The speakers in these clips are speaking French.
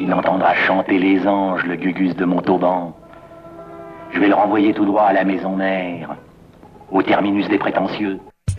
Il entendra chanter les anges, le gugus de Montauban. Je vais le renvoyer tout droit à la maison mère, au terminus des prétentieux.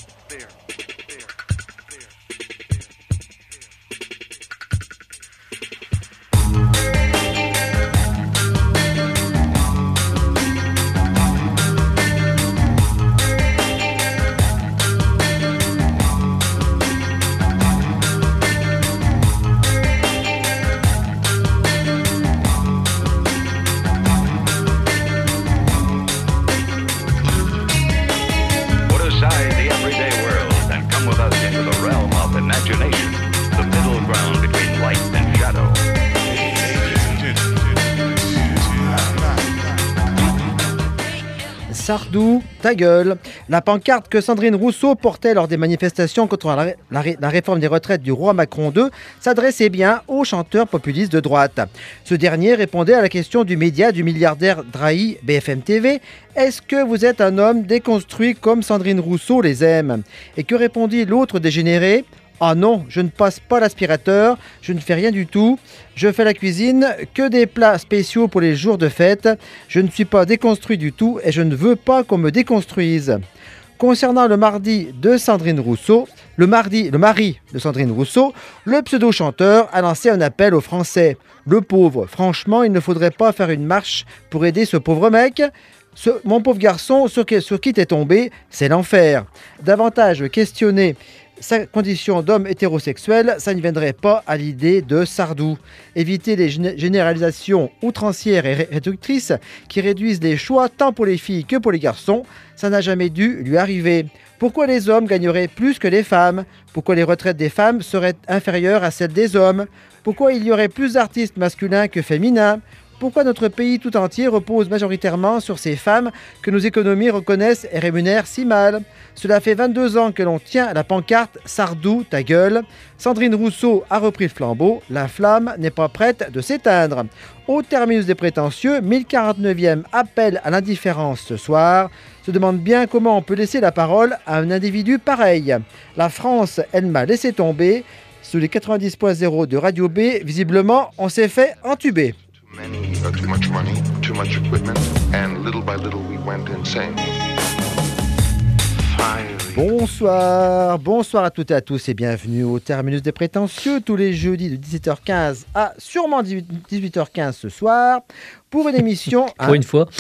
Sardou, ta gueule. La pancarte que Sandrine Rousseau portait lors des manifestations contre la réforme des retraites du roi Macron II s'adressait bien au chanteur populiste de droite. Ce dernier répondait à la question du média du milliardaire Drahi BFM TV. Est-ce que vous êtes un homme déconstruit comme Sandrine Rousseau les aime? Et que répondit l'autre dégénéré? Ah non, je ne passe pas l'aspirateur, je ne fais rien du tout, je fais la cuisine, que des plats spéciaux pour les jours de fête, je ne suis pas déconstruit du tout et je ne veux pas qu'on me déconstruise. Concernant le mari de Sandrine Rousseau, le mari de Sandrine Rousseau, le pseudo-chanteur a lancé un appel aux Français. Le pauvre, franchement, il ne faudrait pas faire une marche pour aider ce pauvre mec. Mon pauvre garçon, sur qui t'es tombé, c'est l'enfer. Davantage questionné sa condition d'homme hétérosexuel, ça ne viendrait pas à l'idée de Sardou. Éviter les généralisations outrancières et réductrices qui réduisent les choix tant pour les filles que pour les garçons, ça n'a jamais dû lui arriver. Pourquoi les hommes gagneraient plus que les femmes? Pourquoi les retraites des femmes seraient inférieures à celles des hommes? Pourquoi il y aurait plus d'artistes masculins que féminins? Pourquoi notre pays tout entier repose majoritairement sur ces femmes que nos économies reconnaissent et rémunèrent si mal? Cela fait 22 ans que l'on tient à la pancarte « Sardou, ta gueule ». Sandrine Rousseau a repris le flambeau. La flamme n'est pas prête de s'éteindre. Au terminus des prétentieux, 1049e appel à l'indifférence ce soir. Se demande bien comment on peut laisser la parole à un individu pareil. La France, elle m'a laissé tomber. Sous les 90.0 de Radio B, visiblement, on s'est fait entuber. Too much money, too much equipment, and little by little we went insane. Bonsoir à toutes et à tous et bienvenue au Terminus des Prétentieux tous les jeudis de 17h15 à sûrement 18h15 ce soir pour une émission... Pour une fois.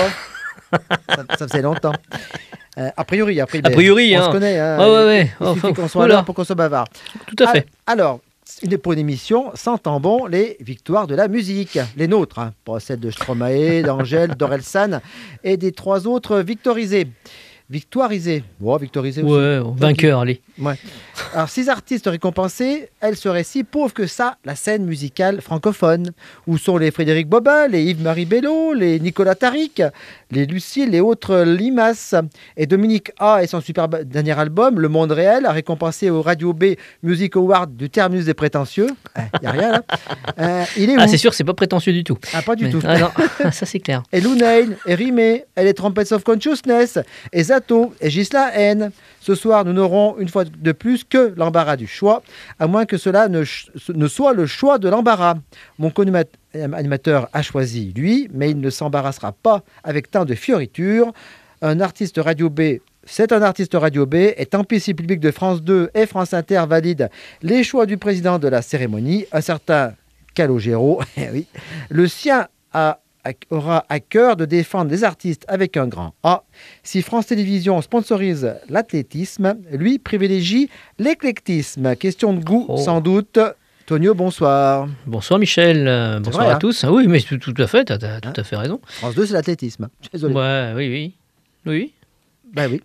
Ça faisait longtemps. A priori, on se connaît. Hein, ouais. Il suffit qu'on soit là pour qu'on soit bavard. Tout à fait. Alors, pour une émission sentant bon les victoires de la musique, les nôtres, hein, pas celles de Stromae, d'Angèle, d'Orelsan et des trois autres victorisés. Victorisés aussi. Ouais, vainqueur, allez. Ouais. Alors, 6 artistes récompensés, elles seraient si pauvres que ça, la scène musicale francophone. Où sont les Frédéric Bobin, les Yves-Marie Bello, les Nicolas Tariq, les Lucille, les autres Limaces. Et Dominique A et son superbe dernier album, Le Monde Réel, a récompensé au Radio B Music Award du Terminus des Prétentieux. Il n'y a rien là. Il est où? C'est sûr, c'est pas prétentieux du tout. Pas du tout. Ah non, ça c'est clair. Et Lou Nail, et Rimé, et les Trumpets of Consciousness, et Zato, et Gisela N. Ce soir, nous n'aurons une fois de plus que l'embarras du choix, à moins que cela ne soit le choix de l'embarras. Mon co-animateur a choisi lui, mais il ne s'embarrassera pas avec tant de fioritures. Un artiste Radio B, c'est un artiste Radio B, et tant pis si le public de France 2 et France Inter valide les choix du président de la cérémonie, un certain Calogero. Oui. Le sien aura à cœur de défendre les artistes avec un grand A. Si France Télévisions sponsorise l'athlétisme, lui privilégie l'éclectisme. Question de goût, sans doute. Tonio, bonsoir. Bonsoir Michel, bonsoir à tous. Oui, mais tout à fait, tu as tout à fait raison. France 2, c'est l'athlétisme. Désolé. Ouais, oui. Bah oui.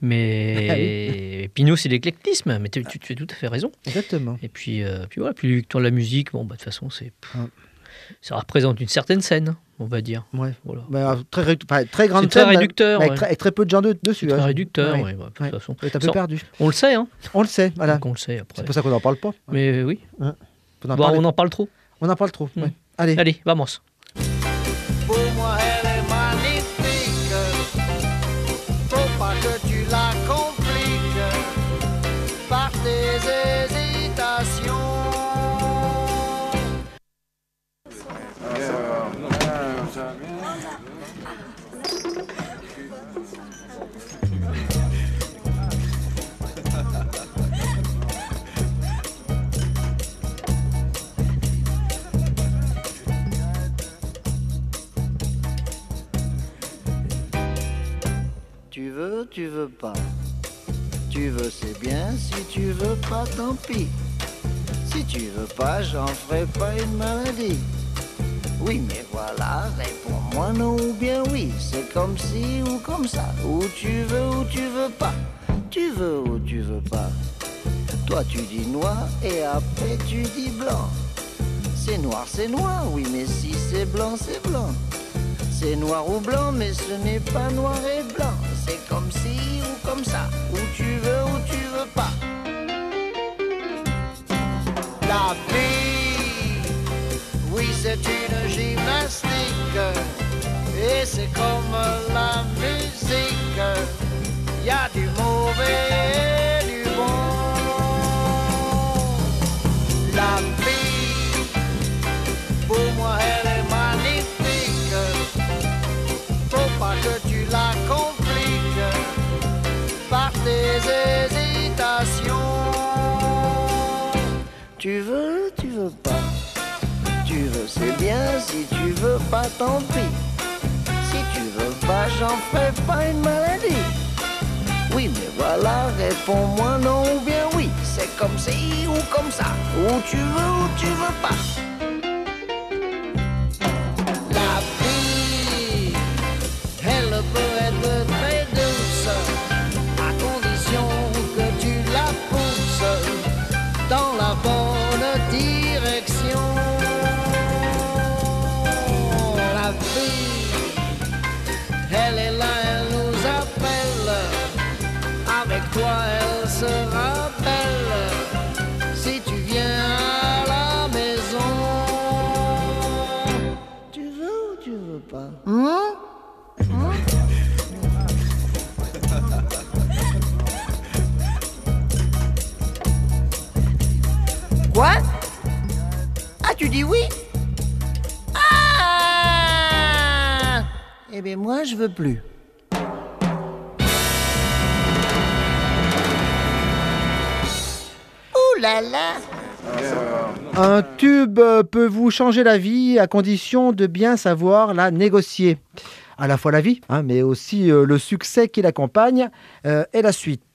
Mais puis nous, c'est l'éclectisme, mais tu as tout à fait raison. Exactement. Et puis voilà, puis les victoires de la musique, de toute façon, ça représente une certaine scène, on va dire. Ouais. Voilà. Très grande scène. Très réducteur. Avec très peu de gens dessus. Très réducteur, de toute façon. C'est un peu perdu. On le sait, hein. On le sait, voilà. Donc on le sait après. C'est pour ça qu'on n'en parle pas. Mais oui. Hein. On en parle trop. On en parle trop. Ouais. Allez, vamos. Pour moi, elle est magnifique. Faut pas que tu la compliques par tes hésitations. tu veux pas. Tu veux, c'est bien. Si tu veux pas, tant pis. Si tu veux pas, j'en ferai pas une maladie. Oui, mais voilà, réponds-moi non ou bien oui. C'est comme si ou comme ça. Ou tu veux pas. Tu veux ou tu veux pas. Toi tu dis noir et après tu dis blanc. C'est noir, oui, mais si c'est blanc, c'est blanc. C'est noir ou blanc, mais ce n'est pas noir et blanc. C'est comme si ou comme ça. Ou tu veux pas. La vie, oui, c'est une gymnastique. Et c'est comme la musique. Y a du mauvais et du bon. La vie, pour moi, elle est magnifique. Faut pas que tu la compliques par tes hésitations. Tu veux pas. Tu veux, c'est bien. Si tu veux pas, tant pis. Si tu veux pas, j'en ferai pas une maladie. Oui, mais voilà, réponds-moi non ou bien oui. C'est comme si ou comme ça. Ou tu veux pas. La vie, elle peut être très douce, à condition que tu la pousses dans la bonne direction. La vie, elle est là, elle nous appelle. Avec toi, elle sera belle. Si tu viens à la maison, tu veux ou tu veux pas? Quoi? Ah, tu dis oui? Ah! Eh bien, moi, je veux plus. Ouh là là! Un tube peut vous changer la vie à condition de bien savoir la négocier. À la fois la vie, mais aussi le succès qui l'accompagne et la suite.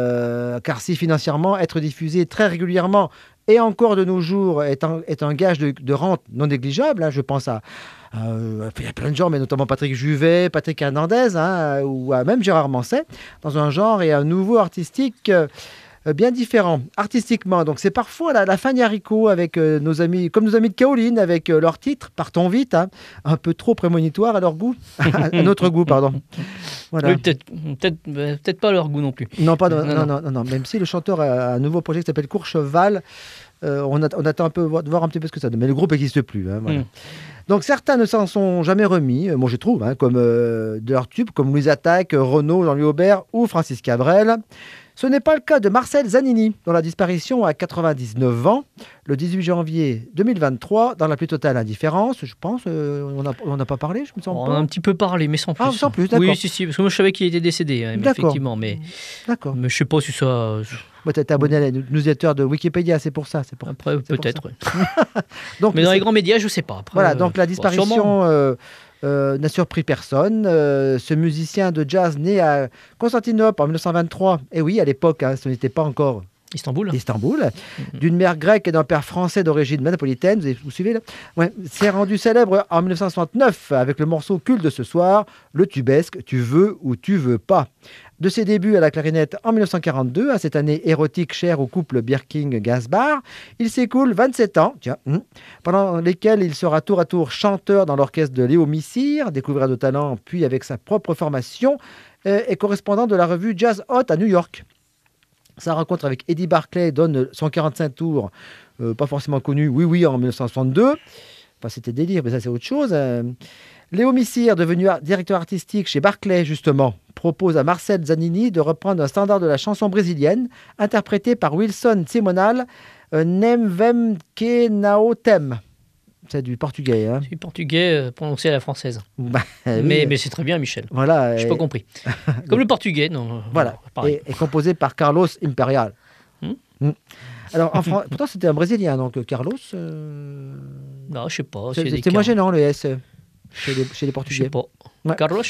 Car si financièrement, être diffusé très régulièrement et encore de nos jours est un gage de rente non négligeable, je pense à il y a plein de gens, mais notamment Patrick Juvet, Patrick Hernandez, ou même Gérard Manset, dans un genre et un nouveau artistique bien différent artistiquement. Donc c'est parfois la Fanny Haricot avec nos amis de Kaoline avec leur titre Partons vite, un peu trop prémonitoire à leur goût, à notre goût, pardon. Voilà. Oui, peut-être pas leur goût non plus. Non, non. Même si le chanteur a un nouveau projet qui s'appelle Courcheval, on attend un peu de voir un petit peu ce que ça donne. Mais le groupe n'existe plus. Voilà. Donc certains ne s'en sont jamais remis, moi je trouve, comme de leur tube, comme Louise Attaque, Renaud, Jean-Louis Aubert ou Francis Cabrel. Ce n'est pas le cas de Marcel Zanini, dont la disparition à 99 ans, le 18 janvier 2023, dans la plus totale indifférence, je pense. On n'a pas parlé, je me sens On pas. a un petit peu parlé, mais sans plus. Ah, sans plus, d'accord. Oui, si, parce que moi je savais qu'il était décédé, effectivement, mais D'accord. je ne sais pas si ça... Tu es abonné à la newsletter de Wikipédia, c'est pour ça. Après, peut-être. Donc, mais dans les grands médias, je ne sais pas. Après, voilà, donc la disparition n'a surpris personne. Ce musicien de jazz né à Constantinople en 1923, et oui, à l'époque, ce n'était pas encore Istanbul, d'une mère grecque et d'un père français d'origine napolitaine, vous suivez là, s'est rendu célèbre en 1969 avec le morceau culte de ce soir, le tubesque « Tu veux ou tu veux pas ». De ses débuts à la clarinette en 1942, à cette année érotique chère au couple Birking-Gainsbourg, il s'écoule 27 ans, pendant lesquels il sera tour à tour chanteur dans l'orchestre de Léo Missire, découvreur de talent, puis avec sa propre formation, et correspondant de la revue Jazz Hot à New York. Sa rencontre avec Eddie Barclay donne son 45 tours, pas forcément connu, oui, en 1962. Enfin, c'était délire, mais ça, c'est autre chose. Léo Missire, devenu directeur artistique chez Barclay, justement, propose à Marcel Zanini de reprendre un standard de la chanson brésilienne, interprété par Wilson Simonal, Nem Vem Que Nao Tem. C'est du portugais. C'est du portugais prononcé à la française. Mais c'est très bien, Michel. Voilà. Je n'ai pas compris. Comme le portugais, non. Voilà. Et composé par Carlos Imperial. Alors, pourtant, c'était un Brésilien, donc Carlos... Non, je ne sais pas. C'était moins gênant, le S, chez les Portugais. Je ne sais pas. Ouais. Carlos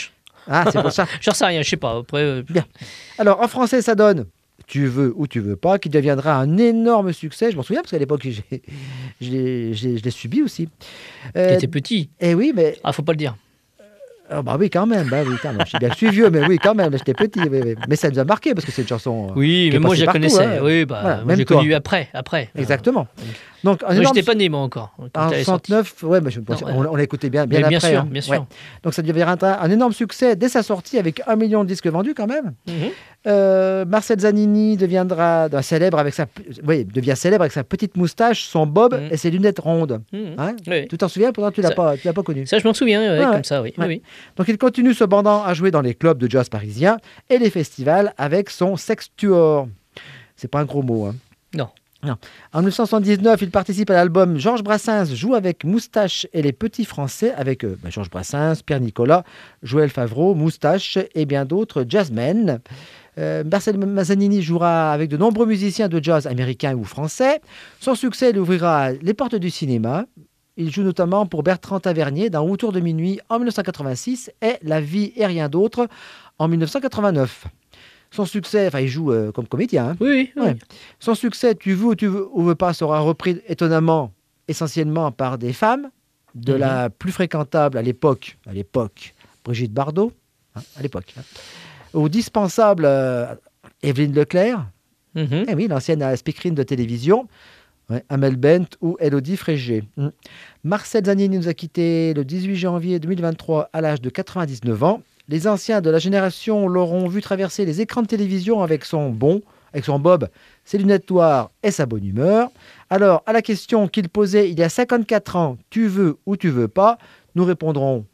Ah, c'est pour ça. J'en sais rien, je sais pas. Après, Bien. Alors, en français, ça donne Tu veux ou tu veux pas, qui deviendra un énorme succès. Je m'en souviens parce qu'à l'époque, je l'ai subi aussi. t'étais petit. Eh oui, mais Ah, faut pas le dire. bah oui, quand même. Bah oui, quand même. Je sais bien que je suis vieux, mais oui, quand même. J'étais petit. Oui. Mais ça nous a marqué parce que c'est une chanson. Oui, qui est mais moi, passée je la partout, connaissais. hein. Oui, bah, Voilà, moi, même j'ai toi. connu après. Exactement. Donc, un Moi, énorme j'étais pas né, moi, encore. quand En elle est sortie. 69, ouais, mais on l'a écouté bien Mais bien après. sûr, hein. bien sûr. Ouais. Donc ça deviendra un énorme succès dès sa sortie avec 1 million de disques vendus quand même. Marcel Zanini devient célèbre avec sa petite moustache, son bob et ses lunettes rondes. Hein Oui. Tu t'en souviens? Pourtant, tu l'as pas connu. Ça, je m'en souviens, ouais, Ouais, comme ça, oui. ouais. Oui. Donc il continue cependant à jouer dans les clubs de jazz parisiens et les festivals avec son sextuor. C'est pas un gros mot. Hein. Non. En 1979, il participe à l'album Georges Brassens joue avec Moustache et les Petits Français avec Georges Brassens, Pierre Nicolas, Joël Favreau, Moustache et bien d'autres jazzmen. Marcel Zanini jouera avec de nombreux musiciens de jazz américains ou français. Son succès lui ouvrira les portes du cinéma. Il joue notamment pour Bertrand Tavernier dans Autour de minuit en 1986 et La vie et rien d'autre en 1989. Son succès, il joue comme comédien. Hein. Oui. Ouais. Son succès, tu veux ou veux pas, sera repris étonnamment, essentiellement par des femmes, de la plus fréquentable à l'époque, Brigitte Bardot, à l'époque, au dispensable Evelyne Leclerc, eh oui, l'ancienne speakerine de télévision, Amel Bent ou Élodie Frégé. Marcel Zanini nous a quittés le 18 janvier 2023 à l'âge de 99 ans. Les anciens de la génération l'auront vu traverser les écrans de télévision avec son bob, ses lunettes noires et sa bonne humeur. Alors, à la question qu'il posait il y a 54 ans, tu veux ou tu veux pas, nous répondrons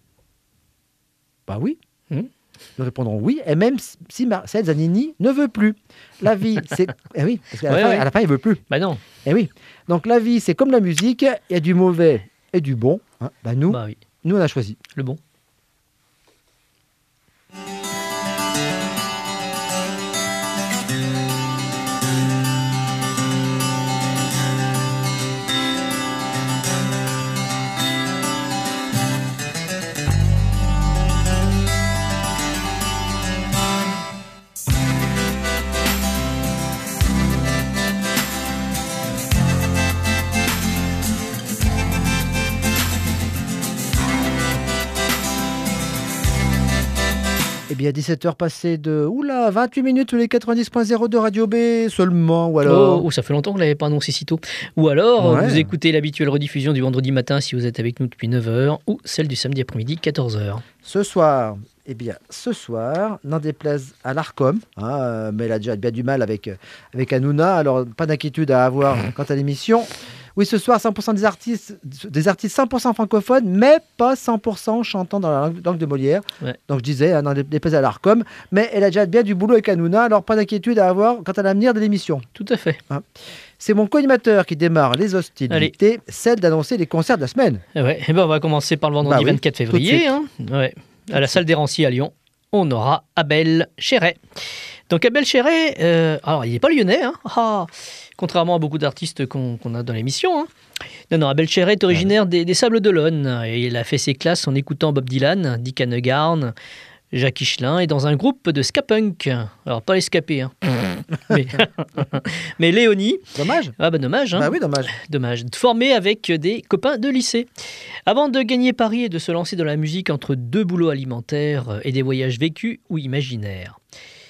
bah oui. Nous répondrons oui, et même si Marcel Zanini ne veut plus. La vie, c'est... Eh oui, parce qu'à la fin, il veut plus. Bah non. Eh oui. Donc la vie, c'est comme la musique, il y a du mauvais et du bon. Hein. Nous, on a choisi. Le bon. Eh bien, 17h passées de 28 minutes tous les 90.0 de Radio B seulement, ou alors... Oh, ça fait longtemps que vous ne l'avez pas annoncé si tôt. Ou alors, Ouais. vous écoutez l'habituelle rediffusion du vendredi matin si vous êtes avec nous depuis 9h, ou celle du samedi après-midi, 14h. Ce soir, n'en déplaise à l'ARCOM, mais elle a déjà bien du mal avec Hanouna, alors pas d'inquiétude à avoir quant à l'émission. Oui, ce soir, 100% des artistes 100% francophones, mais pas 100% chantant dans la langue de Molière. Ouais. Donc je disais, n'en déplaise à l'ARCOM, mais elle a déjà bien du boulot avec Hanouna, alors pas d'inquiétude à avoir quant à l'avenir de l'émission. Tout à fait. C'est mon co-animateur qui démarre les hostilités, celle d'annoncer les concerts de la semaine. Ouais. On va commencer par le vendredi 24 février. À la salle des Rancy à Lyon, on aura Abel Chéret. Donc Abel Chéret, alors il n'est pas lyonnais, contrairement à beaucoup d'artistes qu'on a dans l'émission. Non, Abel Chéret est originaire des Sables d'Olonne. Et il a fait ses classes en écoutant Bob Dylan, Dick Hannegarn, Jacques Higelin et dans un groupe de ska punk. Alors pas les scapés, mais Léonie. Dommage. Ah bah dommage. Bah oui, dommage. Dommage. Formé avec des copains de lycée. Avant de gagner Paris et de se lancer dans la musique entre deux boulots alimentaires et des voyages vécus ou imaginaires.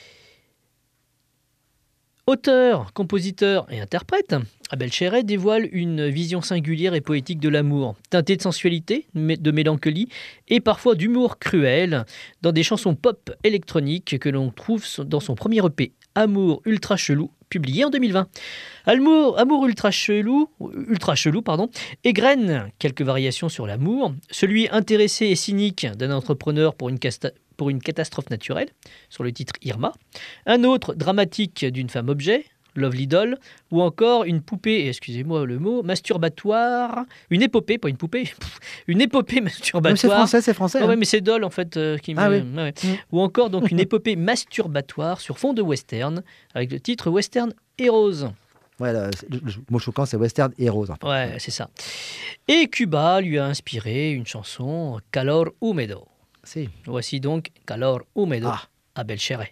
Auteur, compositeur et interprète, Abel Chéret dévoile une vision singulière et poétique de l'amour, teintée de sensualité, de mélancolie et parfois d'humour cruel, dans des chansons pop électroniques que l'on trouve dans son premier EP, Amour Ultra Chelou, publié en 2020. Amour ultra chelou, égrène quelques variations sur l'amour, celui intéressé et cynique d'un entrepreneur pour une catastrophe naturelle, sur le titre Irma, un autre dramatique d'une femme objet, Lovely Doll, ou encore une poupée, excusez-moi le mot, masturbatoire, une épopée, pas une poupée, une épopée masturbatoire. C'est français. Ouais, mais c'est Doll en fait qui me... oui. Ou encore donc une épopée masturbatoire sur fond de western, avec le titre Western Heroes. Ouais, le mot choquant, c'est Western Heroes. Ouais, c'est ça. Et Cuba lui a inspiré une chanson, Calor Húmedo. Si. Voici donc Calor Húmedo, Ah. Abel Cheré.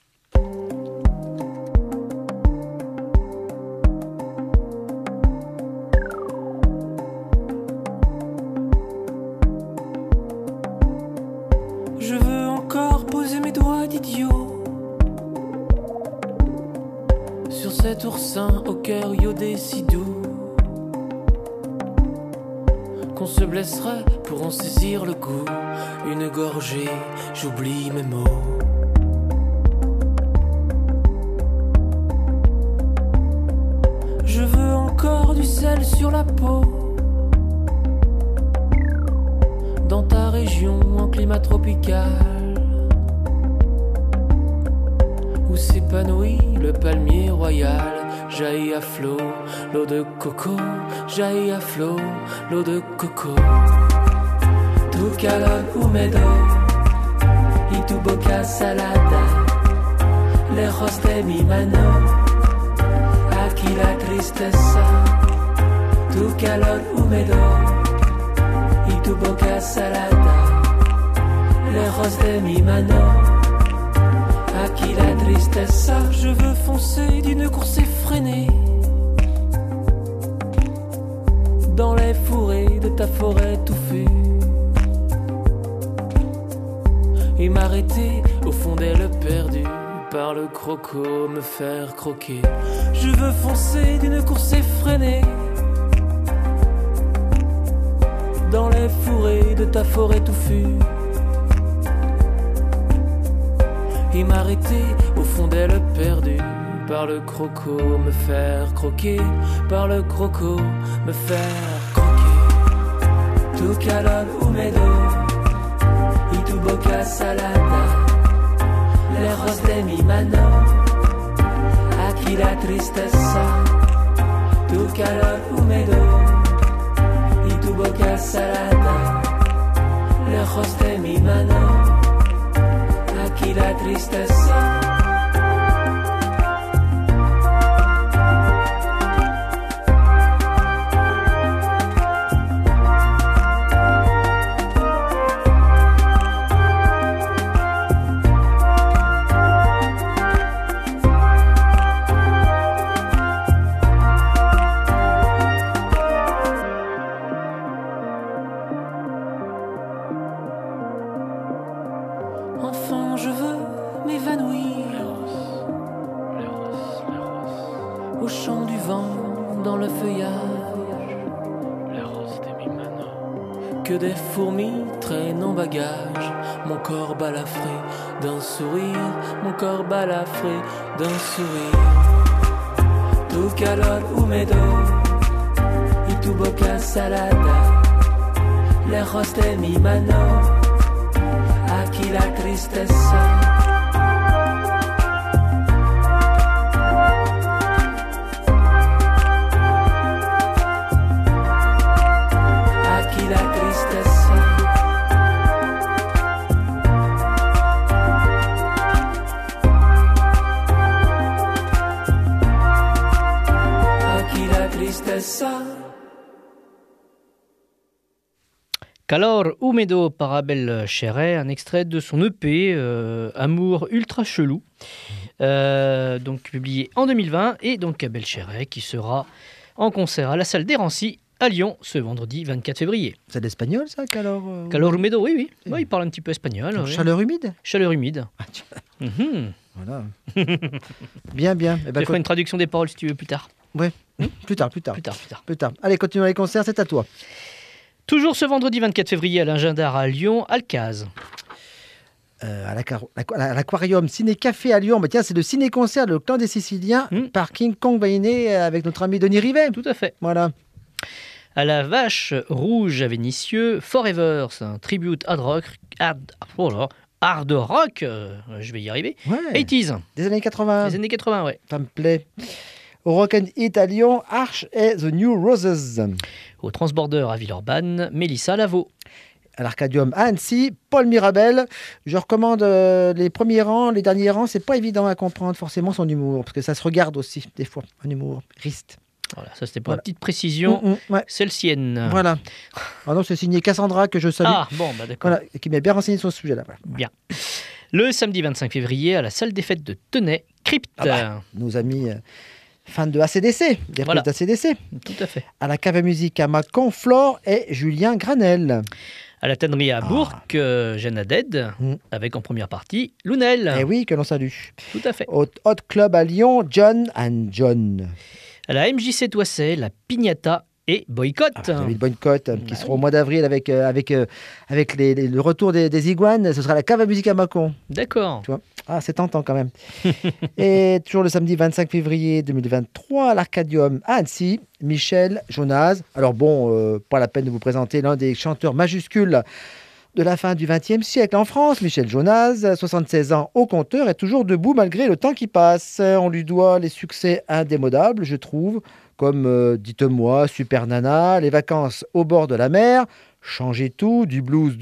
Je veux encore poser mes doigts d'idiot sur cet oursin au cœur iodé si doux, qu'on se blesserait pour en saisir le goût. Une gorgée, j'oublie mes mots. Je veux encore du sel sur la peau, dans ta région en climat tropical, où s'épanouit le palmier royal. Jaillit à flot l'eau de coco, jaillit à flot l'eau de coco. Tu calor húmedo y tu boca salada, lejos de mi mano, aquí la tristeza. Tu calor húmedo y tu boca salada, lejos de mi mano, aquí la tristeza. Je veux foncer d'une course effrénée dans les fourrés de ta forêt touffue, et m'arrêter au fond d'elle perdue, par le croco me faire croquer. Je veux foncer d'une course effrénée dans les fourrés de ta forêt touffue, et m'arrêter au fond d'elle perdue, par le croco me faire croquer, par le croco me faire croquer. Tu calor húmedo y tu boca salada, lejos de mi mano, aquí la tristeza. Tu calor húmedo y tu boca salada, lejos de mi mano, aquí la tristeza. Enfin, je veux m'évanouir au chant du vent, dans le feuillage, que des fourmis traînent en bagage. Mon corps balafré d'un sourire, mon corps balafré d'un sourire. Tu calor húmedo y tu boca salada, lejos de mi mano, aquí la tristeza. Aquí la tristeza. Aquí la tristeza. Calor Húmedo par Abel Cheré, un extrait de son EP Amour Ultra Chelou, donc publié en 2020, et donc Abel Cheré qui sera en concert à la salle d'Hérency à Lyon ce vendredi 24 février. C'est l'espagnol ça, Calor Calor Húmedo, oui, oui. Ouais, il parle un petit peu espagnol. Donc, oui. chaleur humide. Chaleur humide. Ah, tiens, Mhm. voilà. Bien, bien. Eh ben, Je ferai une traduction des paroles si tu veux plus tard. ouais. Plus tard. Plus tard. Plus tard. Allez, continuons les concerts, c'est à toi. Toujours ce vendredi 24 février à l'Agenda à Lyon, Alcaz. À l'aquarium Ciné Café à Lyon, bah tiens, c'est le ciné-concert, le clan des Siciliens, par King Kong Vainé avec notre ami Denis Rivet. Tout à fait. Voilà. À la Vache Rouge à Vénissieux, Forever, c'est un tribute hard rock, hard rock, je vais y arriver. Ouais. 80s, Des années 80. les années 80, ouais. Ça me plaît. Au Rock and Hit à Lyon, Arch et The New Roses. Au Transborder à Villeurbanne, Mélissa Lavaux. À l'Arcadium à Annecy, Paul Mirabel. Je recommande les premiers rangs, les derniers rangs. C'est pas évident à comprendre forcément son humour, parce que ça se regarde aussi, des fois, un humour riste. Voilà, ça c'était pour la petite précision. Ouais. C'est le sienne. Voilà. Ah non, c'est signé Cassandra que je salue. Ah, bon, bah d'accord. Voilà, et qui m'a bien renseigné sur ce sujet-là. Voilà. Bien. Le samedi 25 février, à la salle des fêtes de Tenay, Crypt. Nos amis fans de ACDC, des Voilà. d'ACDC. Tout à fait. À la cave à musique à Mâcon, Flore et Julien Granel. À la tannerie à Bourg, Jeanne Haddad, avec en première partie Lounel. Eh oui, que l'on salue. Tout à fait. Au Hot Club à Lyon, John and John. À la MJC Toisset, la Pignata et Boycott. David Boycott, qui sera au mois d'avril avec le retour des iguanes. Ce sera la cave à musique à Mâcon. D'accord. Tu vois, c'est tentant quand même. Et toujours le samedi 25 février 2023, à l'Arcadium à Annecy, Michel Jonas. Alors bon, pas la peine de vous présenter l'un des chanteurs majuscules de la fin du XXe siècle en France. Michel Jonas, 76 ans au compteur, est toujours debout malgré le temps qui passe. On lui doit les succès indémodables, je trouve, comme Dites-moi, Super Nana, Les vacances au bord de la mer, Changer tout, du blues,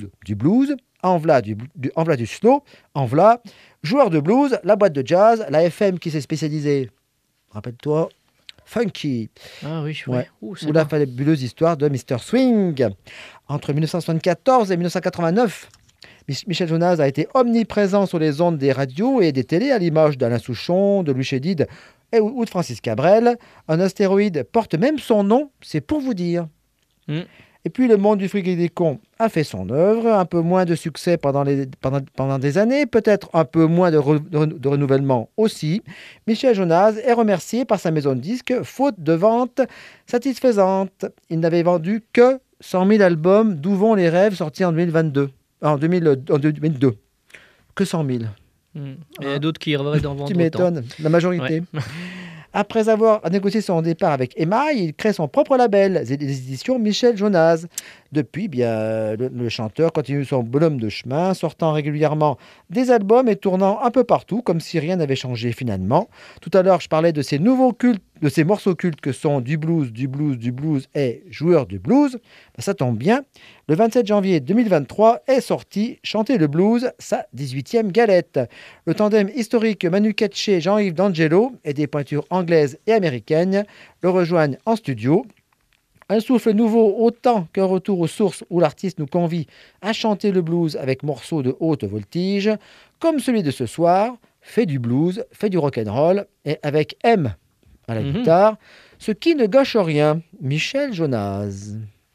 en v'là du slow, en v'là, Joueur de blues, La boîte de jazz, la FM qui s'est spécialisée, rappelle-toi, Funky. Ah oui, Ouais. Ouh, Ou la fabuleuse histoire de Mr. Swing. Entre 1974 et 1989, Michel Jonas a été omniprésent sur les ondes des radios et des télés, à l'image d'Alain Souchon, de Louis Chédid ou de Francis Cabrel. Un astéroïde porte même son nom, c'est pour vous dire. Et puis le monde du fric et des cons a fait son œuvre, un peu moins de succès pendant des années, peut-être un peu moins de renouvellement aussi. Michel Jonas est remercié par sa maison de disques, faute de ventes satisfaisantes. Il n'avait vendu que 100 000 albums, d'où vont les rêves, sortis en 2022. En 2002. Que 100 000. Il y a d'autres qui rêveraient d'en vendre Tu autant. m'étonnes, la majorité. Ouais. Après avoir négocié son départ avec Emma, il crée son propre label, les éditions Michel Jonas. Depuis, le chanteur continue son bonhomme de chemin, sortant régulièrement des albums et tournant un peu partout, comme si rien n'avait changé finalement. Tout à l'heure, je parlais de ces nouveaux cultes, de ces morceaux cultes que sont du blues et Joueur de blues. Ça tombe bien. Le 27 janvier 2023 est sorti Chanter le blues, sa 18e galette. Le tandem historique Manu Katché, Jean-Yves D'Angelo et des pointures anglaises et américaines le rejoignent en studio. Un souffle nouveau autant qu'un retour aux sources où l'artiste nous convie à chanter le blues avec morceaux de haute voltige, comme celui de ce soir, fait du blues, fait du rock'n'roll et avec M à la guitare, ce qui ne gâche rien. Michel Jonas.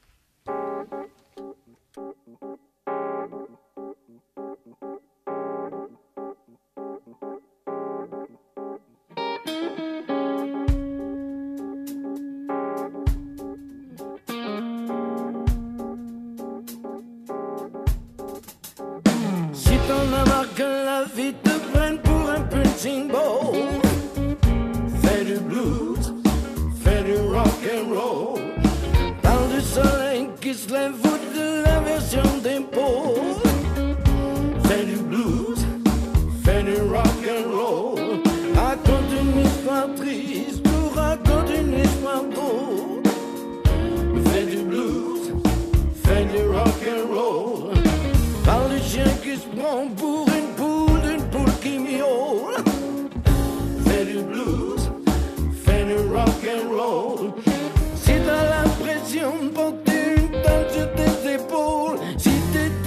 Si t'en as marre que la vie te prenne pour un punching ball, fais du blues, fais du rock and roll. Parle du soleil qui se lève ou de l'inversion des pôles. Fais du blues, fais du rock and roll. Raconte une histoire triste ou raconte une histoire drôle. Fais du blues, fais du rock and roll. Parle du chien qui se prend pour une poule qui miaule. Fais du blues, fais du rock and roll. Si t'as l'impression de porter une tête sur tes épaules, si t'es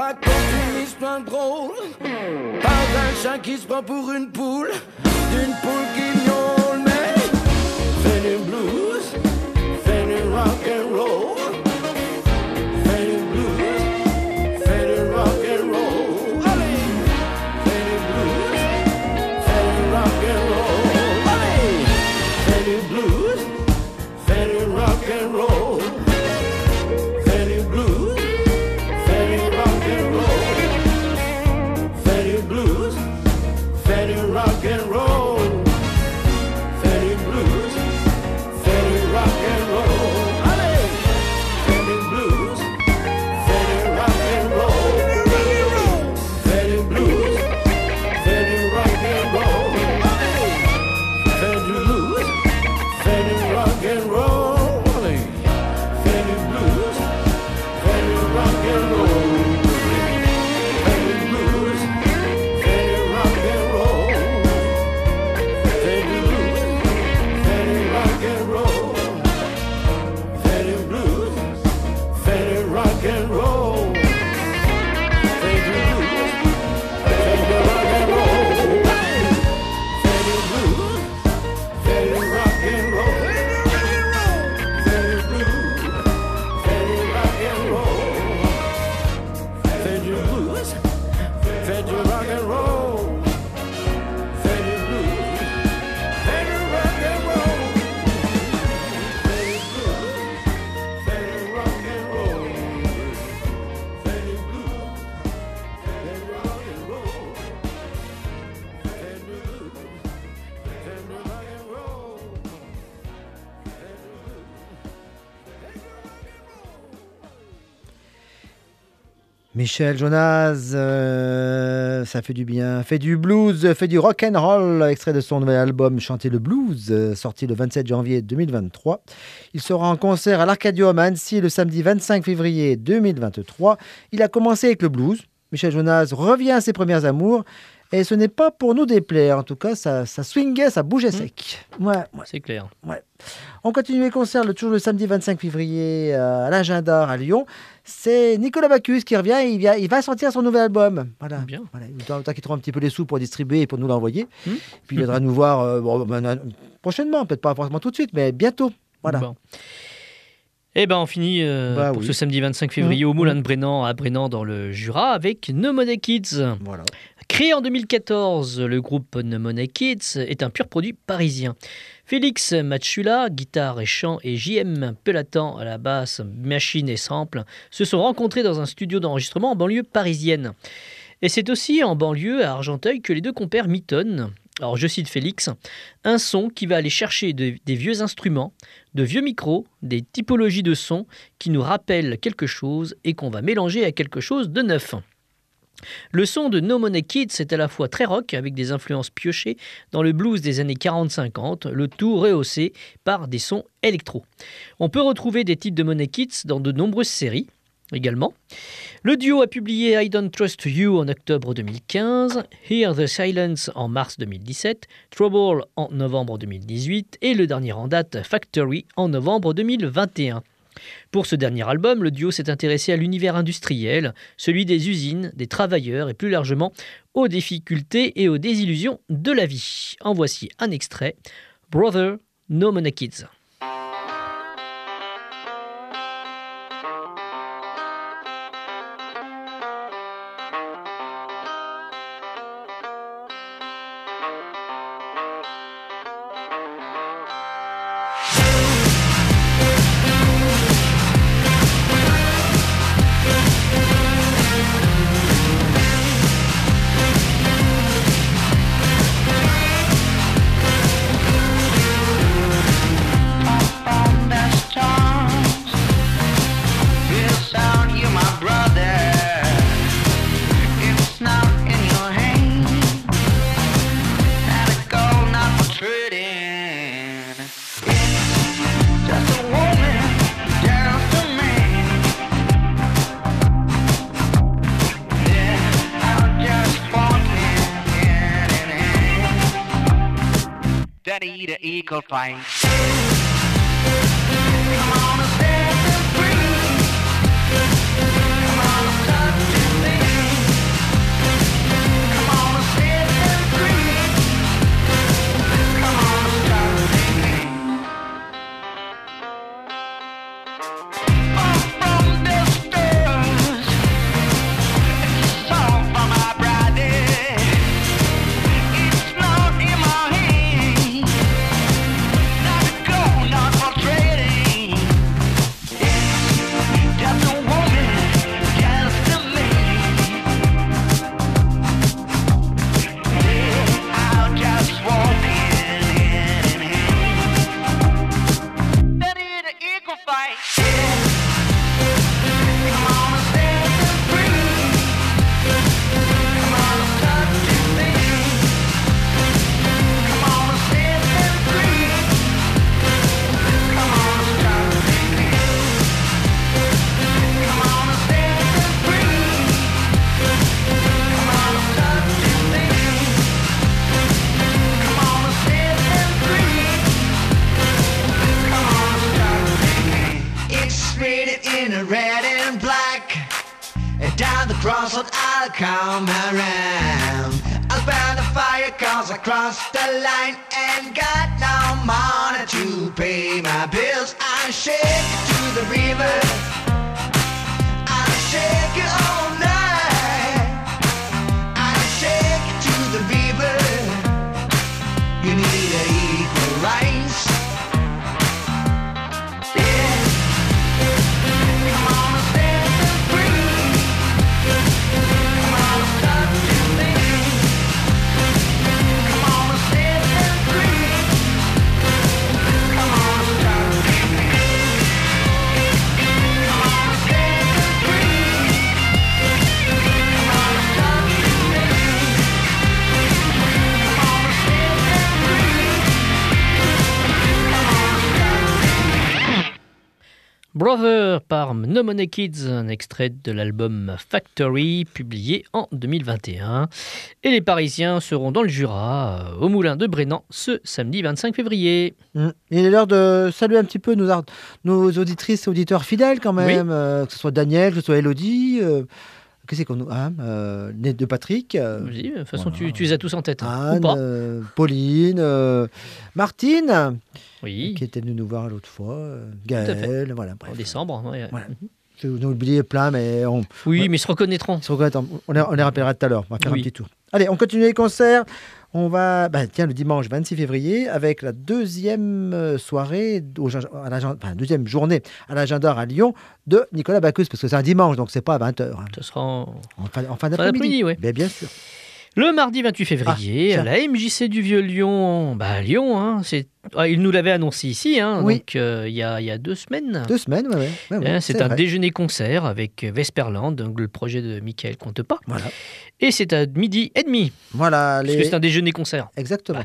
raconte une histoire drôle. Parle d'un chat qui se prend pour une poule, d'une poule qui miaule, mais fait du blues, fait du rock and roll. Fait du blues, fait du rock and roll. Allez, fait du blues, fait du rock and roll. Allez, fait du blues, fait du rock and roll. Fait du blues, fait du rock and roll. Fait du blues, fait du rock and roll. Fait du blues, fait du rock and roll. Allez, fait du blues, fait du rock and roll. Fait du blues, fait du rock and roll. Allez, fait du blues, fait du rock and roll. Allez, fait du blues, fait du rock and roll. Fait du blues, fait du rock and roll. Fait du blues, fait du rock and roll. Fait du blues, fait du rock and roll. Fait du blues, fait du rock and roll. Fait du blues, fait du rock and roll. Fait du blues, fait du rock and roll. Fait du blues, fait du rock and roll. Fait du blues, fait du rock and roll. Fait du blues, fait du rock and roll. Fait du blues, fait du rock and roll. Fait du blues, fait du rock and roll. Michel Jonas, ça fait du bien. Fait du blues, fait du rock and roll, extrait de son nouvel album Chanter le blues, sorti le 27 janvier 2023. Il sera en concert à l'Arcadium à Annecy le samedi 25 février 2023. Il a commencé avec le blues. Michel Jonas revient à ses premières amours. Et ce n'est pas pour nous déplaire. En tout cas, ça swingait, ça bougeait sec. Ouais. C'est clair. Ouais. On continue les concerts toujours le samedi 25 février à l'Agenda à Lyon. C'est Nicolas Bacchus qui revient. Il va sortir son nouvel album. Voilà. Bien. Voilà. Il doit qu'il trouve un petit peu les sous pour distribuer et pour nous l'envoyer. Puis il viendra nous voir prochainement. Peut-être pas forcément tout de suite, mais bientôt. Voilà. Bon. Eh ben, on finit pour ce samedi 25 février au Moulin de Brennan, à Brennan, dans le Jura, avec No Money Kids. Voilà. Créé en 2014, le groupe No Money Kids est un pur produit parisien. Félix Machula, guitare et chant, et J.M. Pelatan à la basse, machine et sample, se sont rencontrés dans un studio d'enregistrement en banlieue parisienne. Et c'est aussi en banlieue, à Argenteuil, que les deux compères mitonnent, alors je cite Félix, un son qui va aller chercher des vieux instruments, de vieux micros, des typologies de sons qui nous rappellent quelque chose et qu'on va mélanger à quelque chose de neuf. Le son de No Money Kids est à la fois très rock, avec des influences piochées dans le blues des années 40-50, le tout rehaussé par des sons électro. On peut retrouver des titres de Money Kids dans de nombreuses séries également. Le duo a publié I Don't Trust You en octobre 2015, Hear the Silence en mars 2017, Trouble en novembre 2018 et le dernier en date, Factory, en novembre 2021. Pour ce dernier album, le duo s'est intéressé à l'univers industriel, celui des usines, des travailleurs et plus largement aux difficultés et aux désillusions de la vie. En voici un extrait, Brother, No Money Kids. Daddy, the eagle fight. Come on and dance and breathe. Come on and touch and think. cross and I'll come around. I'll burn the fire cause I crossed the line and got no money to pay my bills. I'll shake it to the river, I'll shake it all night. I'll shake it to the river, you need a equal rights. Yeah. Come on and set them free. Come on and start to think. Come on and set them free. Come on and start to think. Come on and set them free. Come on and start to think. Come on and set them free. Come on and start to think. Brother par No Money Kids, un extrait de l'album Factory, publié en 2021. Et les Parisiens seront dans le Jura, au Moulin de Brennan, ce samedi 25 février. Il est l'heure de saluer un petit peu nos auditrices et auditeurs fidèles quand même, que ce soit Daniel, que ce soit Elodie, qu'est-ce qu'on nous de Patrick, Oui, de toute façon, tu les as tous en tête. Hein, Anne, ou pas. Pauline, Martine, Oui, qui était venue nous voir l'autre fois, Gaël, voilà. en Bref. décembre. Ouais. Voilà. Je vous ai oublié plein, mais Oui, mais ils se reconnaîtront. ils se reconnaissent. On les rappellera tout à l'heure. On va faire Oui. un petit tour. Allez, on continue les concerts. On va, le dimanche 26 février, avec la deuxième soirée, deuxième journée à l'agenda à Lyon de Nicolas Bacchus, parce que c'est un dimanche, donc c'est pas à 20h. Ce sera en En fin d'après-midi, d'après-midi. ouais. Mais bien sûr. Le mardi 28 février, tiens. à la MJC du Vieux-Lyon, à Lyon, hein, il nous l'avait annoncé ici, hein, Oui. donc il y a 2 semaines. 2 semaines, ouais. Hein, c'est un vrai. déjeuner-concert avec Vesperland, donc le projet de Michael Contepas. Voilà. Et c'est à 12h30, Voilà. puisque c'est un déjeuner-concert. Exactement.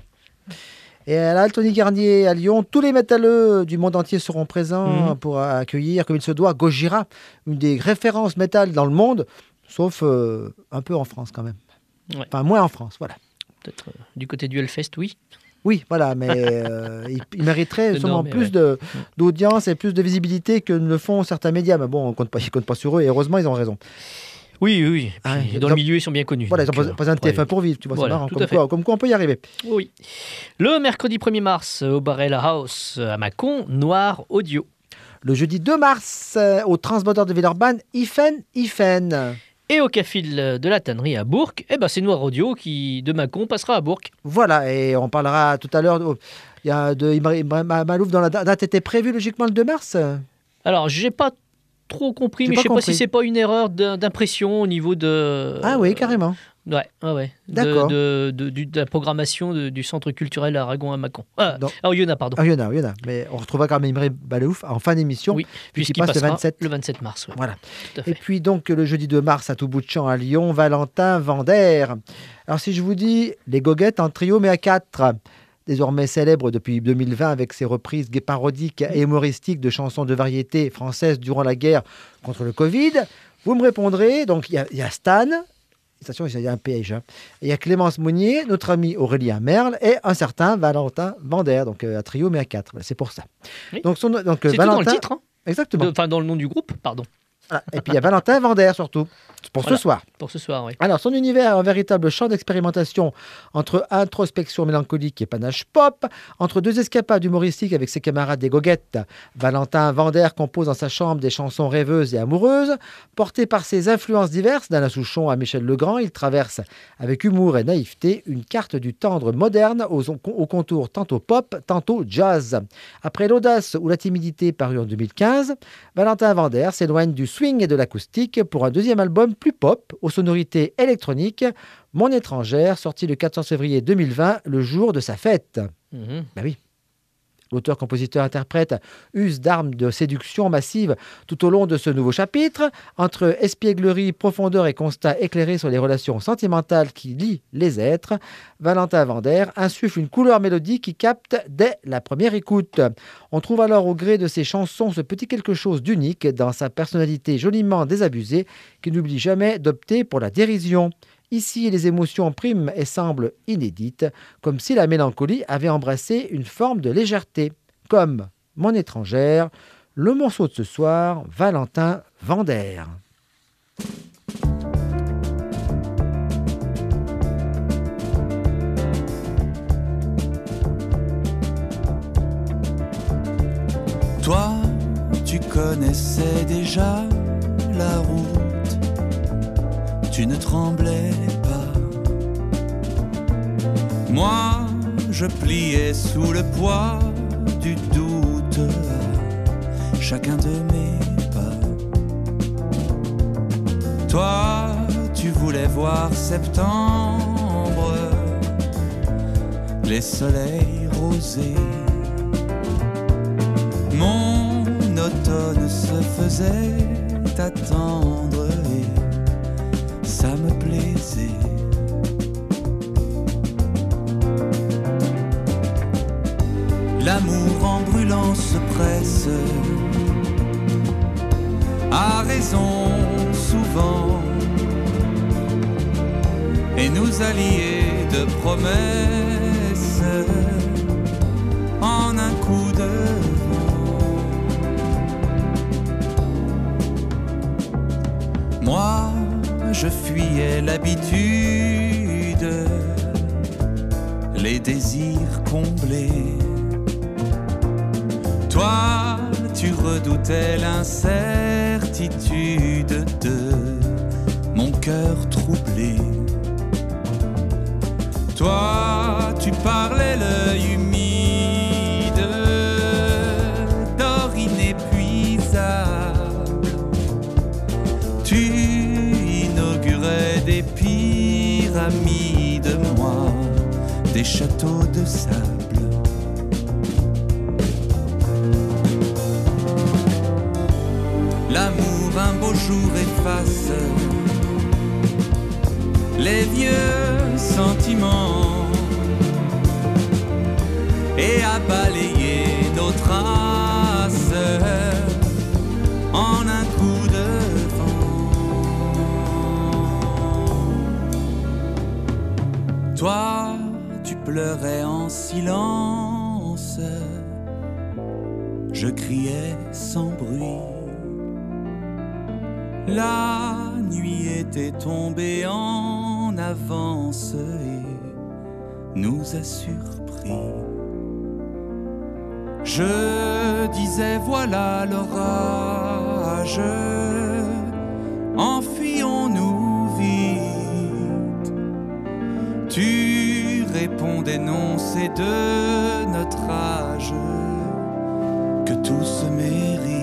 Et à la Tony Garnier à Lyon, tous les métalleux du monde entier seront présents pour accueillir, comme il se doit, Gojira, une des références métal dans le monde, sauf un peu en France quand même. Ouais. Enfin, moins en France, voilà. Peut-être du côté du Hellfest, oui. Oui, voilà, mais il mériterait Non, sûrement mais plus ouais. d'audience et plus de visibilité que ne le font certains médias. Mais bon, ils comptent pas sur eux et heureusement, ils ont raison. Oui. Et Ah, puis, ils dans ont- le milieu, ils sont bien connus. Voilà, ils donc, ont pas un TF1 pour vivre, tu vois, Voilà, c'est marrant. tout à fait. Comme quoi, on peut y arriver. Oui. Le mercredi 1er mars, au Barella House à Mâcon, Noir Audio. Le jeudi 2 mars, au Transborder de Villeurbanne, Ifen. Et au Cafil de la Tannerie à Bourg, c'est Noir Audio qui, de Mâcon, passera à Bourg. Voilà, et on parlera tout à l'heure. Il y a de Malouf dans la date était prévue logiquement le 2 mars. Alors, j'ai pas trop compris, J'ai mais pas je sais pas compris. si c'est pas une erreur d'impression au niveau de... Ah oui, carrément. Ouais. D'accord. De la programmation du Centre culturel Aragon à Mâcon. Non. Au Yona, pardon. Ah, il y en a. Mais on retrouvera quand même Imre Balouf en fin d'émission. Oui, puisqu'il puisqu'il passe le passera 27. le 27 mars. Ouais. Voilà. Tout à Et fait. puis donc le jeudi 2 mars à tout bout de champ à Lyon, Valentin Vander. Alors si je vous dis les goguettes en trio mais à 4, désormais célèbre depuis 2020 avec ses reprises parodiques et humoristiques de chansons de variété françaises durant la guerre contre le Covid, vous me répondrez, donc il y a Stan, attention il y a un piège, hein. Il y a Clémence Monnier, notre ami Aurélien Merle et un certain Valentin Vander, donc à trio mais à 4, c'est pour ça. Oui. Donc, C'est Valentin, tout dans le titre, hein. Exactement. Enfin, dans le nom du groupe, pardon. Voilà. Et puis il y a Valentin Vander surtout, pour Voilà. ce soir. Pour ce soir, oui. Alors, son univers est un véritable champ d'expérimentation entre introspection mélancolique et panache pop, entre deux escapades humoristiques avec ses camarades des goguettes. Valentin Vander compose dans sa chambre des chansons rêveuses et amoureuses. Porté par ses influences diverses, d'Alain Souchon à Michel Legrand, il traverse avec humour et naïveté une carte du tendre moderne aux contours tantôt pop, tantôt jazz. Après l'audace ou la timidité paru en 2015, Valentin Vander s'éloigne du swing et de l'acoustique pour un deuxième album plus pop, aux sonorités électroniques, Mon étrangère, sorti le 14 février 2020, le jour de sa fête. Mhm. Ben oui. L'auteur-compositeur-interprète use d'armes de séduction massive tout au long de ce nouveau chapitre, entre espièglerie, profondeur et constat éclairé sur les relations sentimentales qui lient les êtres. Valentin Vander insuffle une couleur mélodique qui capte dès la première écoute. On trouve alors au gré de ses chansons ce petit quelque chose d'unique dans sa personnalité joliment désabusée qui n'oublie jamais d'opter pour la dérision. Ici, les émotions priment et semblent inédites, comme si la mélancolie avait embrassé une forme de légèreté. Comme Mon étrangère, le morceau de ce soir, Valentin Vander. Toi, tu connaissais déjà la route, tu ne tremblais pas. Moi, je pliais sous le poids du doute à chacun de mes pas. Toi, tu voulais voir septembre, les soleils rosés. Mon automne se faisait attendre et ça me plaisait. L'amour en brûlant se presse, a raison souvent, et nous allier de promesses en un coup de vent. Moi, je fuyais l'habitude, les désirs comblés. Toi, tu redoutais l'incertitude de mon cœur troublé. Toi, tu parlais l'œil humide d'or inépuisable. Tu inaugurais des pyramides, moi, des châteaux de sable. L'amour un beau jour efface les vieux sentiments et a balayé nos traces en un coup de vent. Toi, tu pleurais en silence, je criais sans bruit. La nuit était tombée en avance et nous a surpris. Je disais voilà l'orage, enfuyons-nous vite. Tu répondais non, c'est de notre âge que tout se mérite.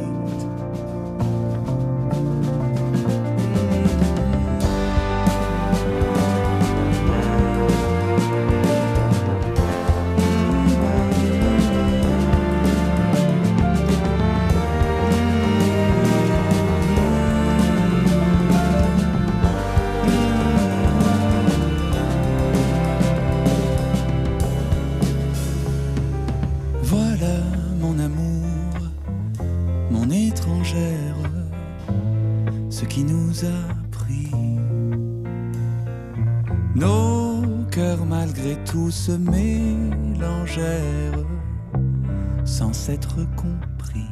Tout se mélangèrent sans s'être compris.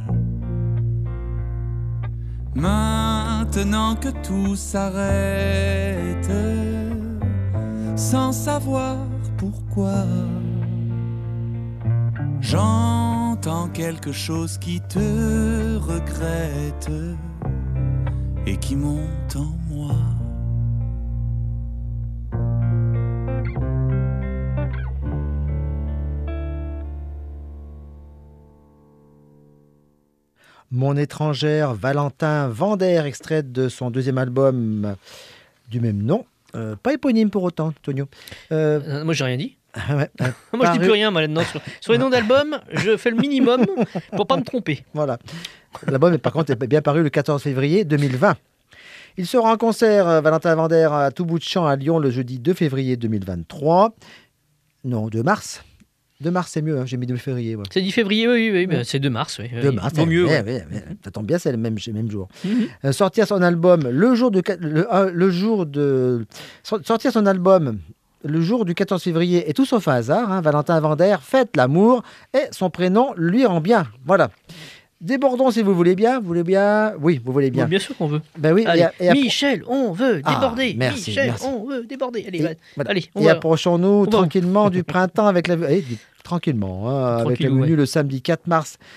Maintenant que tout s'arrête, sans savoir pourquoi, j'entends quelque chose qui te regrette et qui monte en moi. Mon étrangère, Valentin Vander, extrait de son deuxième album du même nom. Pas éponyme pour autant, Tonio. Moi, j'ai rien dit. Ouais, moi, je dis plus rien maintenant. Sur les noms d'albums, je fais le minimum pour pas me tromper. Voilà. L'album, par contre, est bien paru le 14 février 2020. Il sera en concert, Valentin Vander, à tout bout de champ à Lyon le jeudi 2 février 2023. Non, 2 mars. 2 mars, c'est mieux, hein, j'ai mis 2 février. Ouais. C'est 10 février, oui, ben, c'est 2 mars. Oui. 2 mars, vaut mieux. Ouais. Ça tombe bien, c'est le même jour. Sortir son album sortir son album le jour du 14 février est tout sauf un hasard. Hein, Valentin Vander fête l'amour et son prénom lui rend bien. Voilà. Débordons si vous voulez bien. Oui, vous voulez bien. Bon, bien sûr qu'on veut. Ben oui. Allez, Michel, on veut déborder. Merci, Michel, merci. on veut déborder. Allez, voilà. allez. Approchons-nous tranquillement du printemps avec la... tranquillement, hein, avec le menu le samedi 4 mars.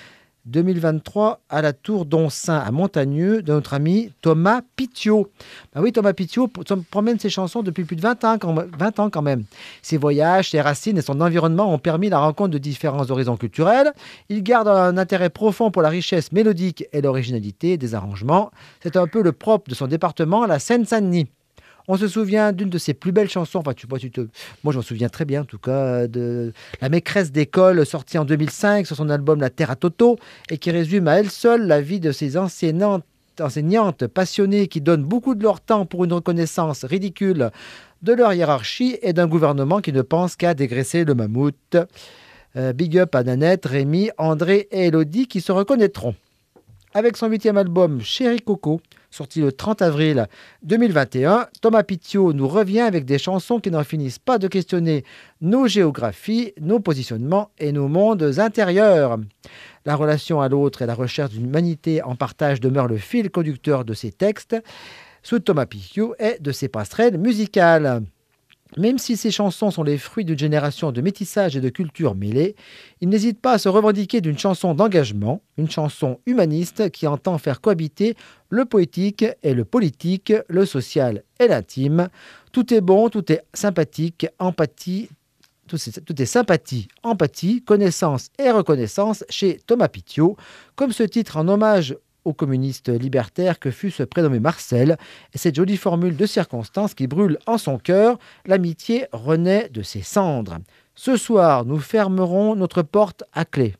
2023 à la Tour d'Oncin à Montagneux de notre ami Thomas Pitiot. Ben oui, Thomas Pitiot promène ses chansons depuis plus de 20 ans quand même. Ses voyages, ses racines et son environnement ont permis la rencontre de différents horizons culturels. Il garde un intérêt profond pour la richesse mélodique et l'originalité des arrangements. C'est un peu le propre de son département, la Seine-Saint-Denis. On se souvient d'une de ses plus belles chansons, moi je m'en souviens très bien en tout cas, de La maîtresse d'école, sortie en 2005 sur son album La Terre à Toto, et qui résume à elle seule la vie de ces enseignantes passionnées qui donnent beaucoup de leur temps pour une reconnaissance ridicule de leur hiérarchie et d'un gouvernement qui ne pense qu'à dégraisser le mammouth. Big up à Nanette, Rémi, André et Elodie qui se reconnaîtront. Avec son 8e album Chéri Coco, sorti le 30 avril 2021, Thomas Pitiot nous revient avec des chansons qui n'en finissent pas de questionner nos géographies, nos positionnements et nos mondes intérieurs. La relation à l'autre et la recherche d'une humanité en partage demeure le fil conducteur de ses textes, sous Thomas Pitiot et de ses passerelles musicales. Même si ces chansons sont les fruits d'une génération de métissage et de culture mêlées, il n'hésite pas à se revendiquer d'une chanson d'engagement, une chanson humaniste qui entend faire cohabiter le poétique et le politique, le social et l'intime. Tout est bon, tout est sympathique, empathie, tout est sympathie, empathie, connaissance et reconnaissance chez Thomas Pitiot, comme ce titre en hommage au communiste libertaire que fut ce prénommé Marcel, et cette jolie formule de circonstance qui brûle en son cœur, l'amitié renaît de ses cendres. Ce soir, nous fermerons notre porte à clé.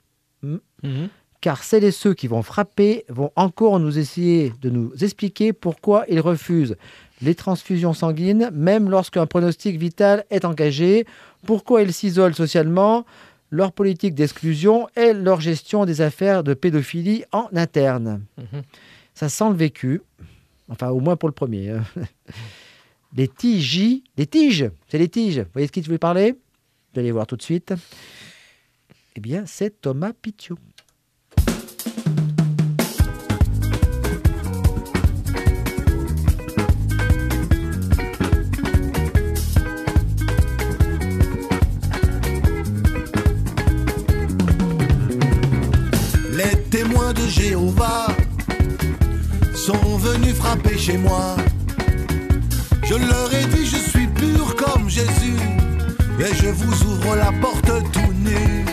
Car celles et ceux qui vont frapper vont encore nous essayer de nous expliquer pourquoi ils refusent les transfusions sanguines, même lorsqu'un pronostic vital est engagé, pourquoi ils s'isolent socialement, leur politique d'exclusion et leur gestion des affaires de pédophilie en interne. Ça sent le vécu, enfin au moins pour le premier. Les tiges, c'est les tiges. Vous voyez de qui je veux parler? Vous allez voir tout de suite. Eh bien, c'est Thomas Pitiot. Les témoins de Jéhovah sont venus frapper chez moi. Je leur ai dit je suis pur comme Jésus et je vous ouvre la porte tout nu.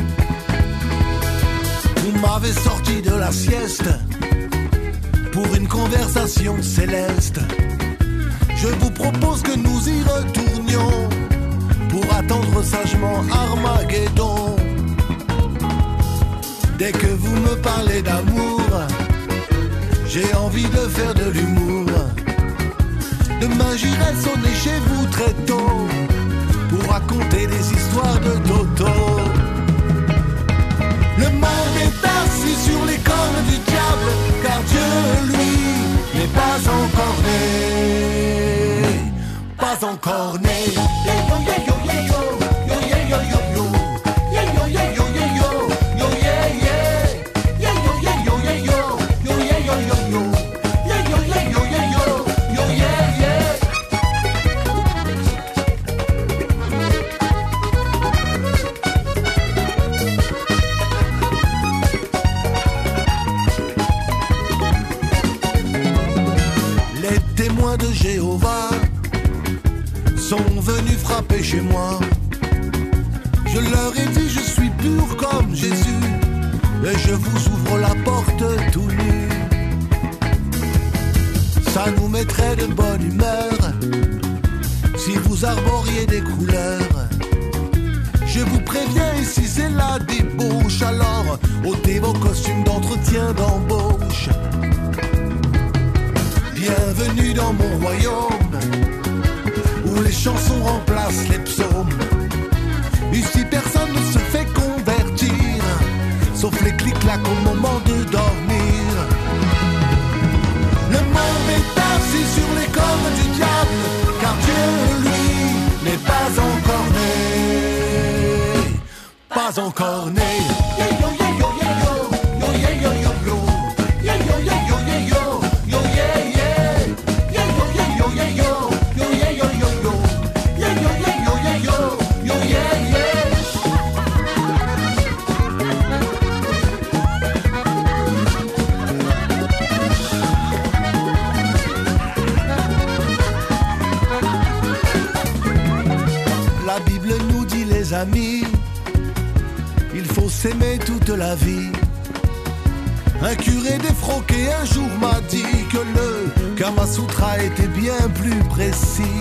Vous m'avez sorti de la sieste pour une conversation céleste. Je vous propose que nous y retournions pour attendre sagement Armageddon. Dès que vous me parlez d'amour, j'ai envie de faire de l'humour. Demain j'irai sonner chez vous très tôt pour raconter des histoires de Toto. Le monde est assis sur les cornes du diable, car Dieu, lui, n'est pas encore né. Pas encore né. De Jéhovah sont venus frapper chez moi. Je leur ai dit je suis pur comme Jésus et je vous ouvre la porte tout nu. Ça nous mettrait de bonne humeur si vous arboriez des couleurs. Je vous préviens ici c'est la débauche, alors ôtez vos costumes d'entretien d'embauche. Bienvenue dans mon royaume, où les chansons remplacent les psaumes. Ici personne ne se fait convertir, sauf les clics-clacs au moment de dormir. Le monde est assis sur les cornes du diable, car Dieu, lui, n'est pas encore né. Pas encore né. il faut s'aimer toute la vie. Un curé défroqué un jour m'a dit que le Kama Sutra était bien plus précis.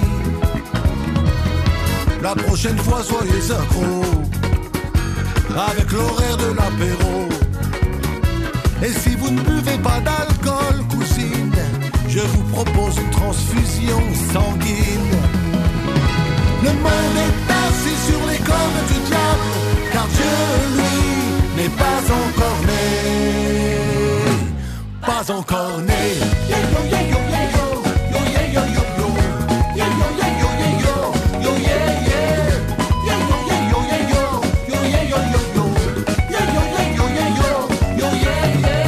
La prochaine fois soyez synchro avec l'horaire de l'apéro. Et si vous ne buvez pas d'alcool, cousine, je vous propose une transfusion sanguine. Le monde est assis sur les cornes du diable, car Dieu, lui, n'est pas encore né. Pas encore né. Yeah, yo, yeah, yo, yeah, yo. Yo, yeah, yo, yo, yo. Yeah, yo, yeah, yo, yeah, yo. Yo, yeah, yeah. Yeah, yo, yeah, yo, yeah, yo. Yo, yeah, yo, yo, yo. Yeah, yo, yeah, yo, yeah, yo. Yo, yeah, yeah.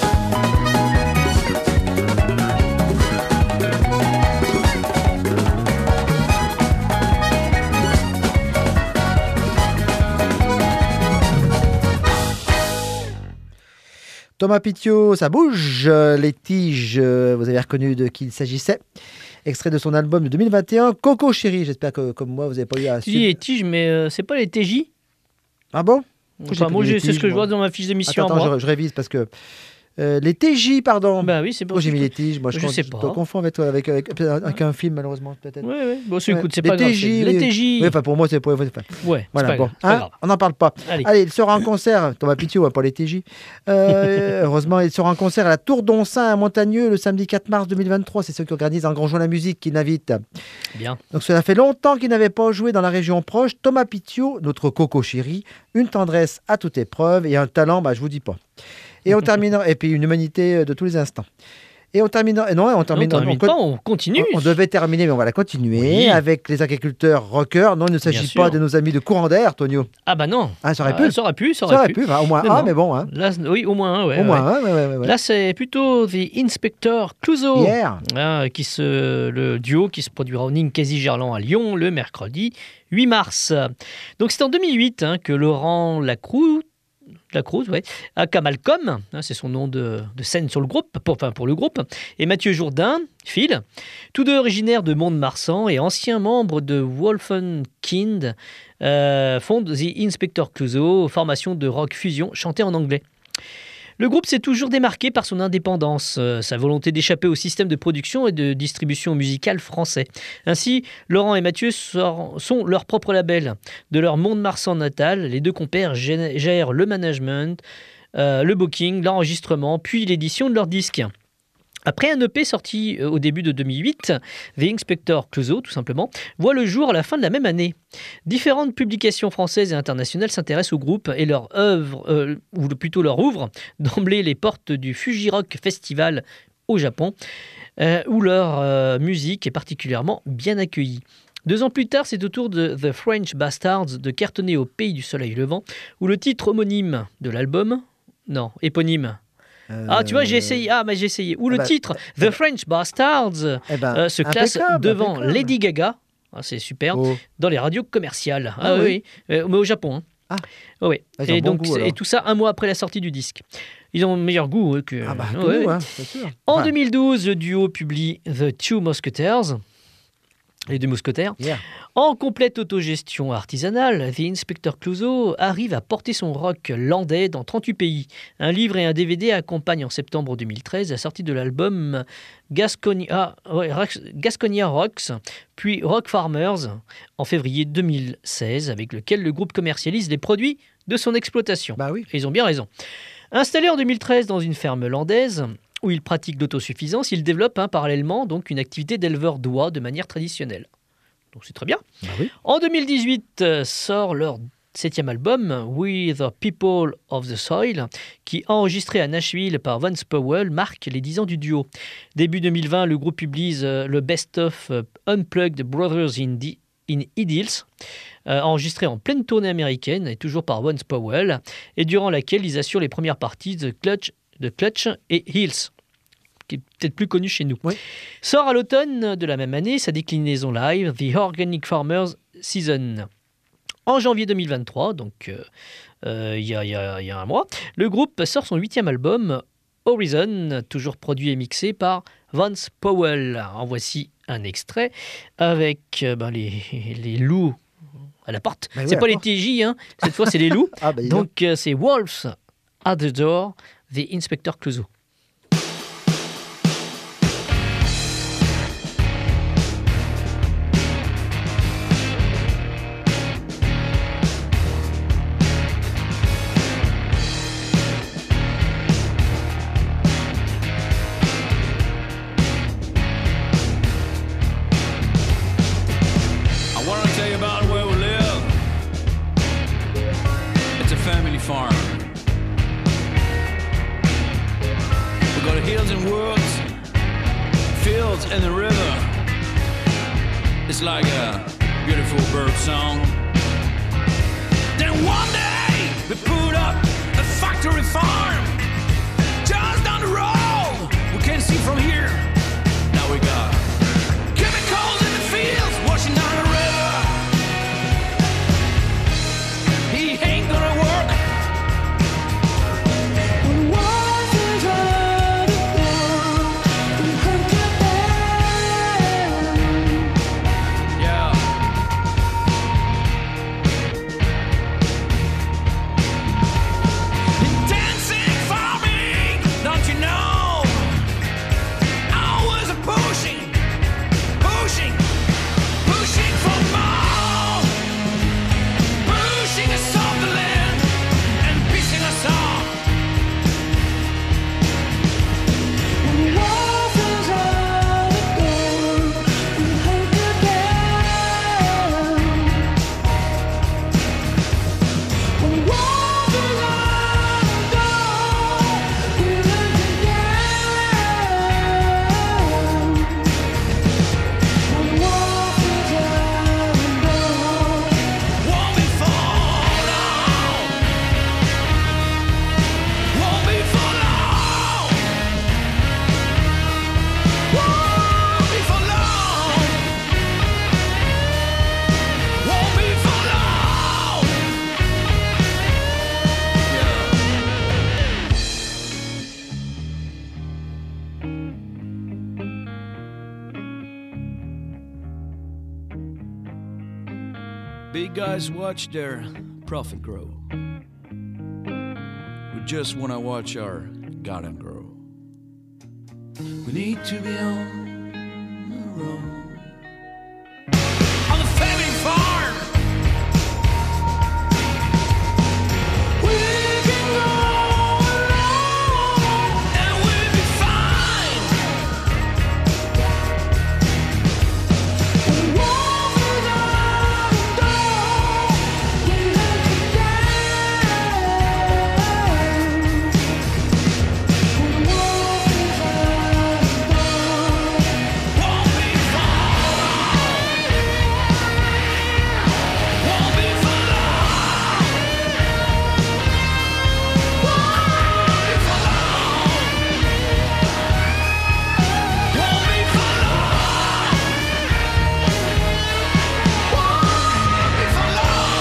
Thomas Pitiot, ça bouge. Les tiges, vous avez reconnu de qui il s'agissait. Extrait de son album de 2021, Coco Chérie. J'espère que, comme moi, vous n'avez pas eu à... Tu dis les tiges, mais c'est pas les TJ. Ah bon? Enfin, moi, c'est ce que je vois dans ma fiche d'émission. Attends, je révise parce que... les TJ, pardon. Ben oui, c'est pas. Pourquoi j'ai mis les tiges? Moi, je sais pas. Je confonds avec un film, malheureusement, peut-être. Oui. Bon, écoute, c'est pas grave. Les TJ. Oui, enfin, pour moi, c'est pour. Ouais, voilà, bon. Hein, on n'en parle pas. Allez, il sera en concert. Thomas Pitiot, pas les TJ. Heureusement, il sera en concert à la Tour d'Oncin à Montagneux le samedi 4 mars 2023. C'est ceux qui organisent un grand jour la musique qui l'invitent. Bien. Donc, cela fait longtemps qu'il n'avait pas joué dans la région proche. Thomas Pitiot, notre Coco Chérie, une tendresse à toute épreuve et un talent, je vous dis pas. Et on termine, et puis une humanité de tous les instants. Et on termine, on continue. On devait terminer, mais on va la continuer avec les agriculteurs rockers. Non, il ne s'agit pas de nos amis de Courant d'Air, Tonio. Ah bah non. Ah, ça aurait pu. Ça aurait pu. Au moins un, mais bon. Hein. Là, oui, au moins un, ouais. Au moins un, ouais. Là, c'est plutôt The Inspector Clouseau. Le duo qui se produira au Ninkasi-Gerland à Lyon le mercredi 8 mars. Donc c'est en 2008 que Laurent Lacroute, aka Malcolm, c'est son nom de scène sur le groupe, pour le groupe, et Mathieu Jourdain, Phil, tous deux originaires de Mont-de-Marsan et anciens membres de Wolfenkind, fondent The Inspector Clouseau, formation de rock fusion chantée en anglais. Le groupe s'est toujours démarqué par son indépendance, sa volonté d'échapper au système de production et de distribution musicale français. Ainsi, Laurent et Mathieu sont leur propre label. De leur Mont-de-Marsan natal, les deux compères gèrent le management, le booking, l'enregistrement, puis l'édition de leurs disques. Après un EP sorti au début de 2008, The Inspector Clouseau, tout simplement, voit le jour à la fin de la même année. Différentes publications françaises et internationales s'intéressent au groupe et leur œuvre, ou plutôt leur ouvrent d'emblée les portes du Fuji-Rock Festival au Japon, où leur musique est particulièrement bien accueillie. 2 ans plus tard, c'est au tour de The French Bastards de cartonner au pays du soleil levant, où le titre homonyme de l'album, tu vois, j'ai essayé. Ou le titre, The French Bastards, se classe devant Lady Gaga, c'est super, dans les radios commerciales. Oui. Mais au Japon. Oui. Et donc, et tout ça un mois après la sortie du disque. Ils ont meilleur goût que... c'est sûr. En 2012, le duo publie The Two Musketeers, les 2 mousquetaires. En complète autogestion artisanale, The Inspector Clouseau arrive à porter son rock landais dans 38 pays. Un livre et un DVD accompagnent en septembre 2013 la sortie de l'album Gasconia Rocks, puis Rock Farmers en février 2016, avec lequel le groupe commercialise les produits de son exploitation. Oui. Et ils ont bien raison. Installé en 2013 dans une ferme landaise, où ils pratiquent l'autosuffisance, ils développent parallèlement donc une activité d'éleveur d'oies de manière traditionnelle. Donc c'est très bien. Oui. En 2018 sort leur 7e album, We the People of the Soil, qui, enregistré à Nashville par Vance Powell, marque les 10 ans du duo. Début 2020, le groupe publie le best-of Unplugged Brothers in Idylls, enregistré en pleine tournée américaine, et toujours par Vance Powell, et durant laquelle ils assurent les premières parties de Clutch et Hills, qui est peut-être plus connu chez nous. Oui. Sort à l'automne de la même année sa déclinaison live, The Organic Farmers Season. En janvier 2023, donc il y a un mois, le groupe sort son 8e album, Horizon, toujours produit et mixé par Vance Powell. En voici un extrait avec les loups à la porte. Bah oui, c'est à la pas les porte. TJ, hein. Cette fois c'est les loups. Ah, bah, dis donc. Donc c'est Wolves at the Door, The Inspector Clouseau. I want to tell you about where we live. It's a family farm. We got hills and woods, fields and the river. It's like a beautiful bird song. Then one day we put up a factory farm just down the road. We can see from here. Now we got chemicals in the fields washing down the river. He ain't gonna work. When wolves is on the floor, we hunker down. Yeah. Intensive farming, don't you know? Hours of pushing, pushing, pushing for more. Pushing us off the land and pissing us off. When wolves is on the door, we hunker down. When wolves is on the door, we hunker down. When wolves is on the door, won't be for long. Won't be for long. Won't be for long. Won't be for long. Big guys watch their profit grow. We just want to watch our garden grow. We need to be on the road. On the family farm. We can go alone and we'll be fine. When wolves is on the door, we hunker down. When wolves is on the door, won't be for long. Won't be for long. Won't be for long. Won't be for long. Won't be for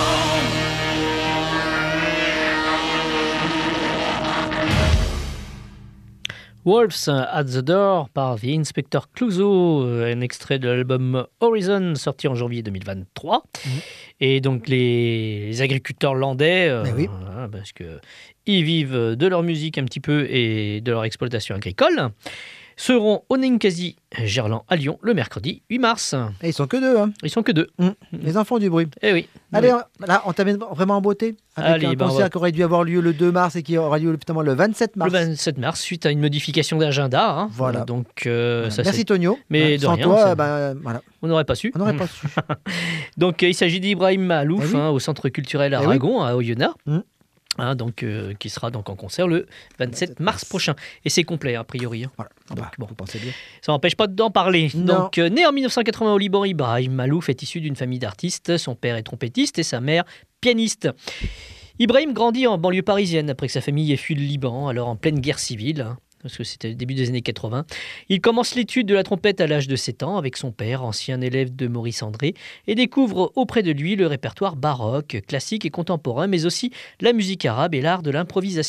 long. Wolves at the Door par The Inspector Clouseau, un extrait de l'album Horizon sorti en janvier 2023. Et donc les agriculteurs landais, Mais oui. voilà, parce que ils vivent de leur musique un petit peu et de leur exploitation agricole, seront au Ninkasi Gerland à Lyon le mercredi 8 mars. Et ils sont que deux, hein. Ils sont que deux. Les enfants du bruit. Eh oui. Allez, Oui. là, on t'amène vraiment en beauté avec Allez, un ben, on concert va- qui aurait dû avoir lieu le 2 mars et qui aura lieu finalement le 27 mars. Le 27 mars, suite à une modification d'agenda. Hein. Voilà. Donc, Voilà. ça, Merci c'est- Tonio. Mais de Sans rien, toi, ça- voilà, on n'aurait pas su. on n'aurait pas su. Donc, il s'agit d'Ibrahim Malouf, Eh oui. au Centre culturel Eh oui. Aragon, à Oyonnax. Mm. Hein, donc, qui sera donc en concert le 27 mars prochain. Et c'est complet, a priori. Hein. Voilà. Donc, Bah, bon. vous pensez bien. Ça n'empêche pas d'en parler. Non. Donc, né en 1980 au Liban, Ibrahim Malouf est issu d'une famille d'artistes. Son père est trompettiste et sa mère pianiste. Ibrahim grandit en banlieue parisienne après que sa famille ait fui le Liban, alors en pleine guerre civile, hein, parce que c'était le début des années 80. Il commence l'étude de la trompette à l'âge de 7 ans avec son père, ancien élève de Maurice André, et découvre auprès de lui le répertoire baroque, classique et contemporain, mais aussi la musique arabe et l'art de l'improvisation.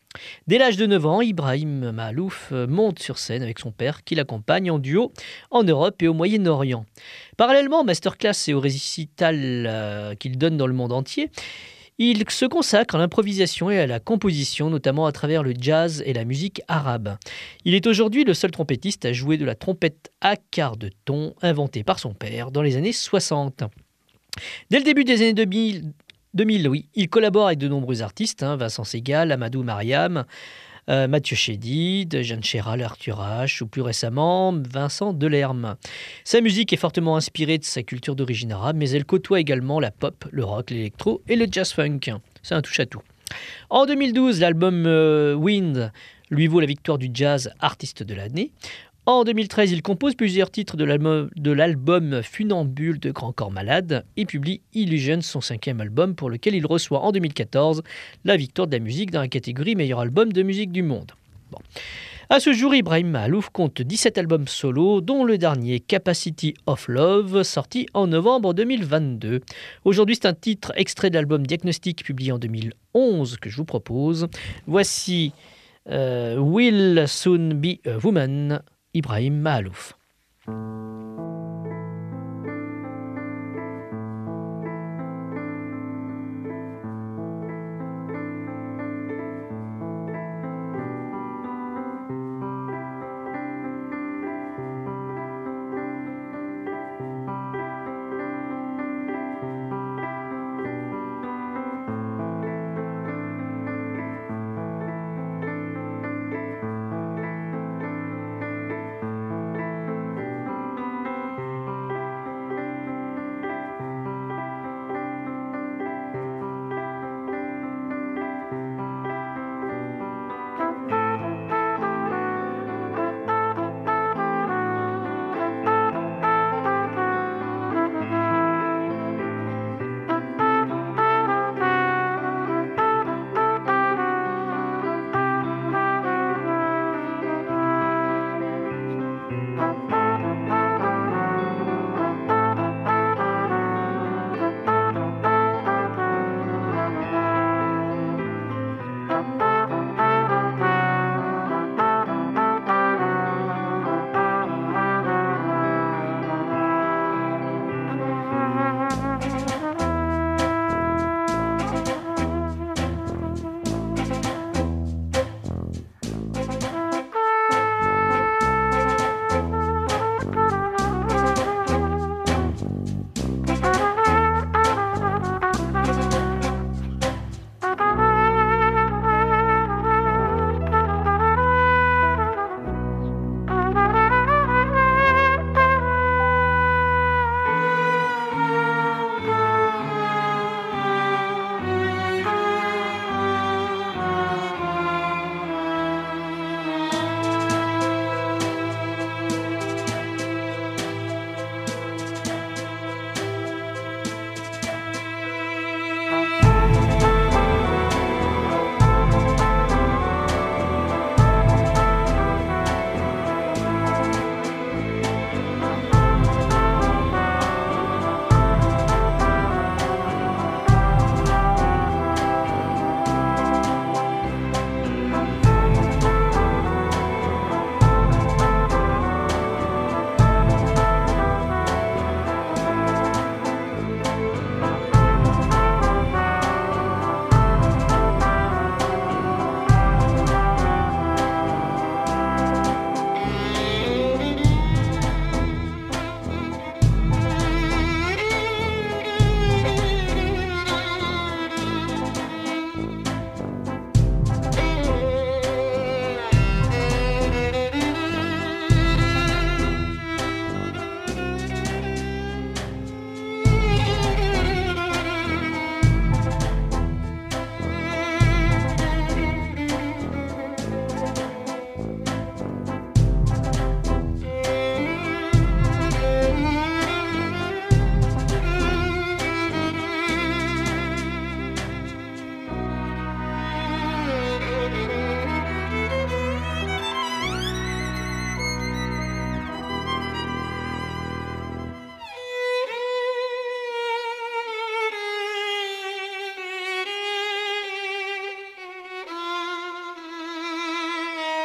Dès l'âge de 9 ans, Ibrahim Mahalouf monte sur scène avec son père qui l'accompagne en duo en Europe et au Moyen-Orient. Parallèlement aux masterclass et aux récitals qu'il donne dans le monde entier, il se consacre à l'improvisation et à la composition, notamment à travers le jazz et la musique arabe. Il est aujourd'hui le seul trompettiste à jouer de la trompette à quart de ton, inventée par son père dans les années 60. Dès le début des années 2000, oui, il collabore avec de nombreux artistes, Vincent Segal, Amadou Mariam, Mathieu Chédid, Jeanne Chéral, Arthur H, ou plus récemment Vincent Delerme. Sa musique est fortement inspirée de sa culture d'origine arabe, mais elle côtoie également la pop, le rock, l'électro et le jazz-funk. C'est un touche-à-tout. En 2012, l'album Wind lui vaut la victoire du jazz artiste de l'année. En 2013, il compose plusieurs titres de l'album Funambule de Grand Corps Malade et publie Illusion, son 5e album, pour lequel il reçoit en 2014 la victoire de la musique dans la catégorie meilleur album de musique du monde. Bon. À ce jour, Ibrahim Mahalouf compte 17 albums solo, dont le dernier Capacity of Love, sorti en novembre 2022. Aujourd'hui, c'est un titre extrait de l'album Diagnostic, publié en 2011, que je vous propose. Voici Will Soon Be a Woman, Ibrahim Mahalouf.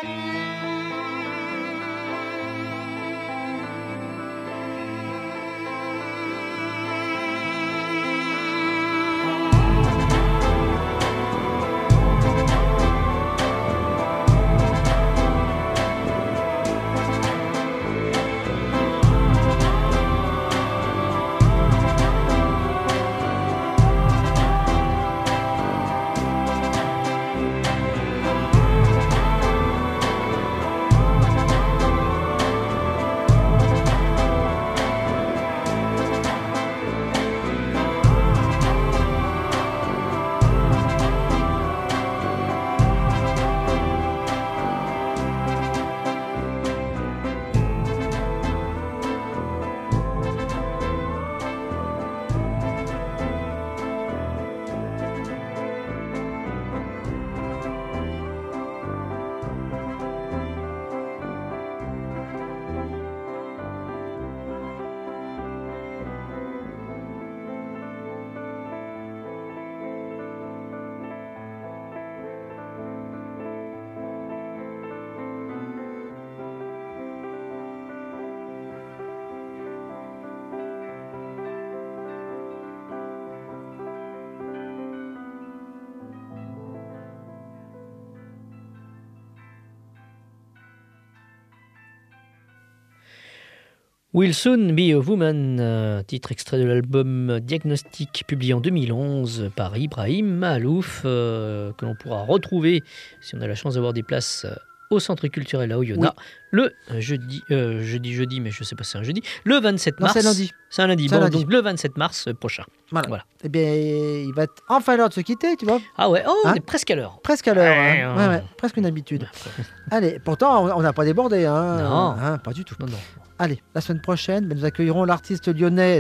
Will Soon Be a Woman, titre extrait de l'album Diagnostic, publié en 2011 par Ibrahim Mahalouf, que l'on pourra retrouver, si on a la chance d'avoir des places, au Centre culturel à Oyonnax, le jeudi, mais je ne sais pas si c'est un jeudi, le 27 mars. Non, c'est lundi. C'est un lundi, C'est bon, lundi. donc le 27 mars prochain. Voilà. Eh bien, il va être enfin l'heure de se quitter, tu vois. Ah ouais, Hein on est presque à l'heure. Presque à l'heure, Ouais, hein. Ouais, presque une habitude. Allez, pourtant, on n'a pas débordé, hein. Non. Hein, pas du tout. Non. Allez, la semaine prochaine, nous accueillerons l'artiste lyonnais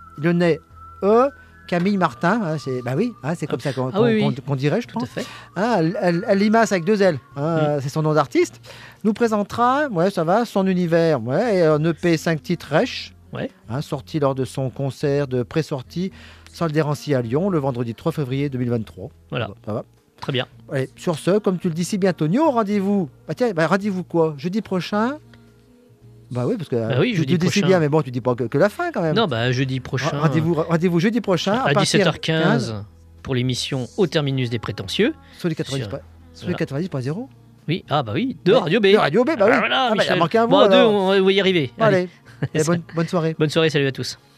Camille Martin. Hein, c'est comme ça qu'on dirait, je Tout à pense. fait. Hein, elle limace avec 2 L. Hein, c'est son nom d'artiste. Nous présentera, son univers. Et un EP 5 titres Reich. Ouais. Hein, sorti lors de son concert de pré-sortie Salle des Rancy à Lyon le vendredi 3 février 2023. Voilà. Ça va. Très bien. Allez, sur ce, comme tu le dis si bien, Tonio, rendez-vous. Rendez-vous quoi? Jeudi prochain? Bah oui, parce que oui, tu jeudi dis si prochain. bien, mais bon, tu dis pas que la fin quand même. Non, jeudi prochain. Rendez-vous jeudi prochain à partir 17h15 pour l'émission Au Terminus des Prétentieux. sur les 90.0. Oui, de Radio B. De Radio B, bah oui. Voilà, il a Michel. manqué un bout. Bon, à deux, alors. on va y arriver. Allez. Bonne soirée. Bonne soirée, salut à tous.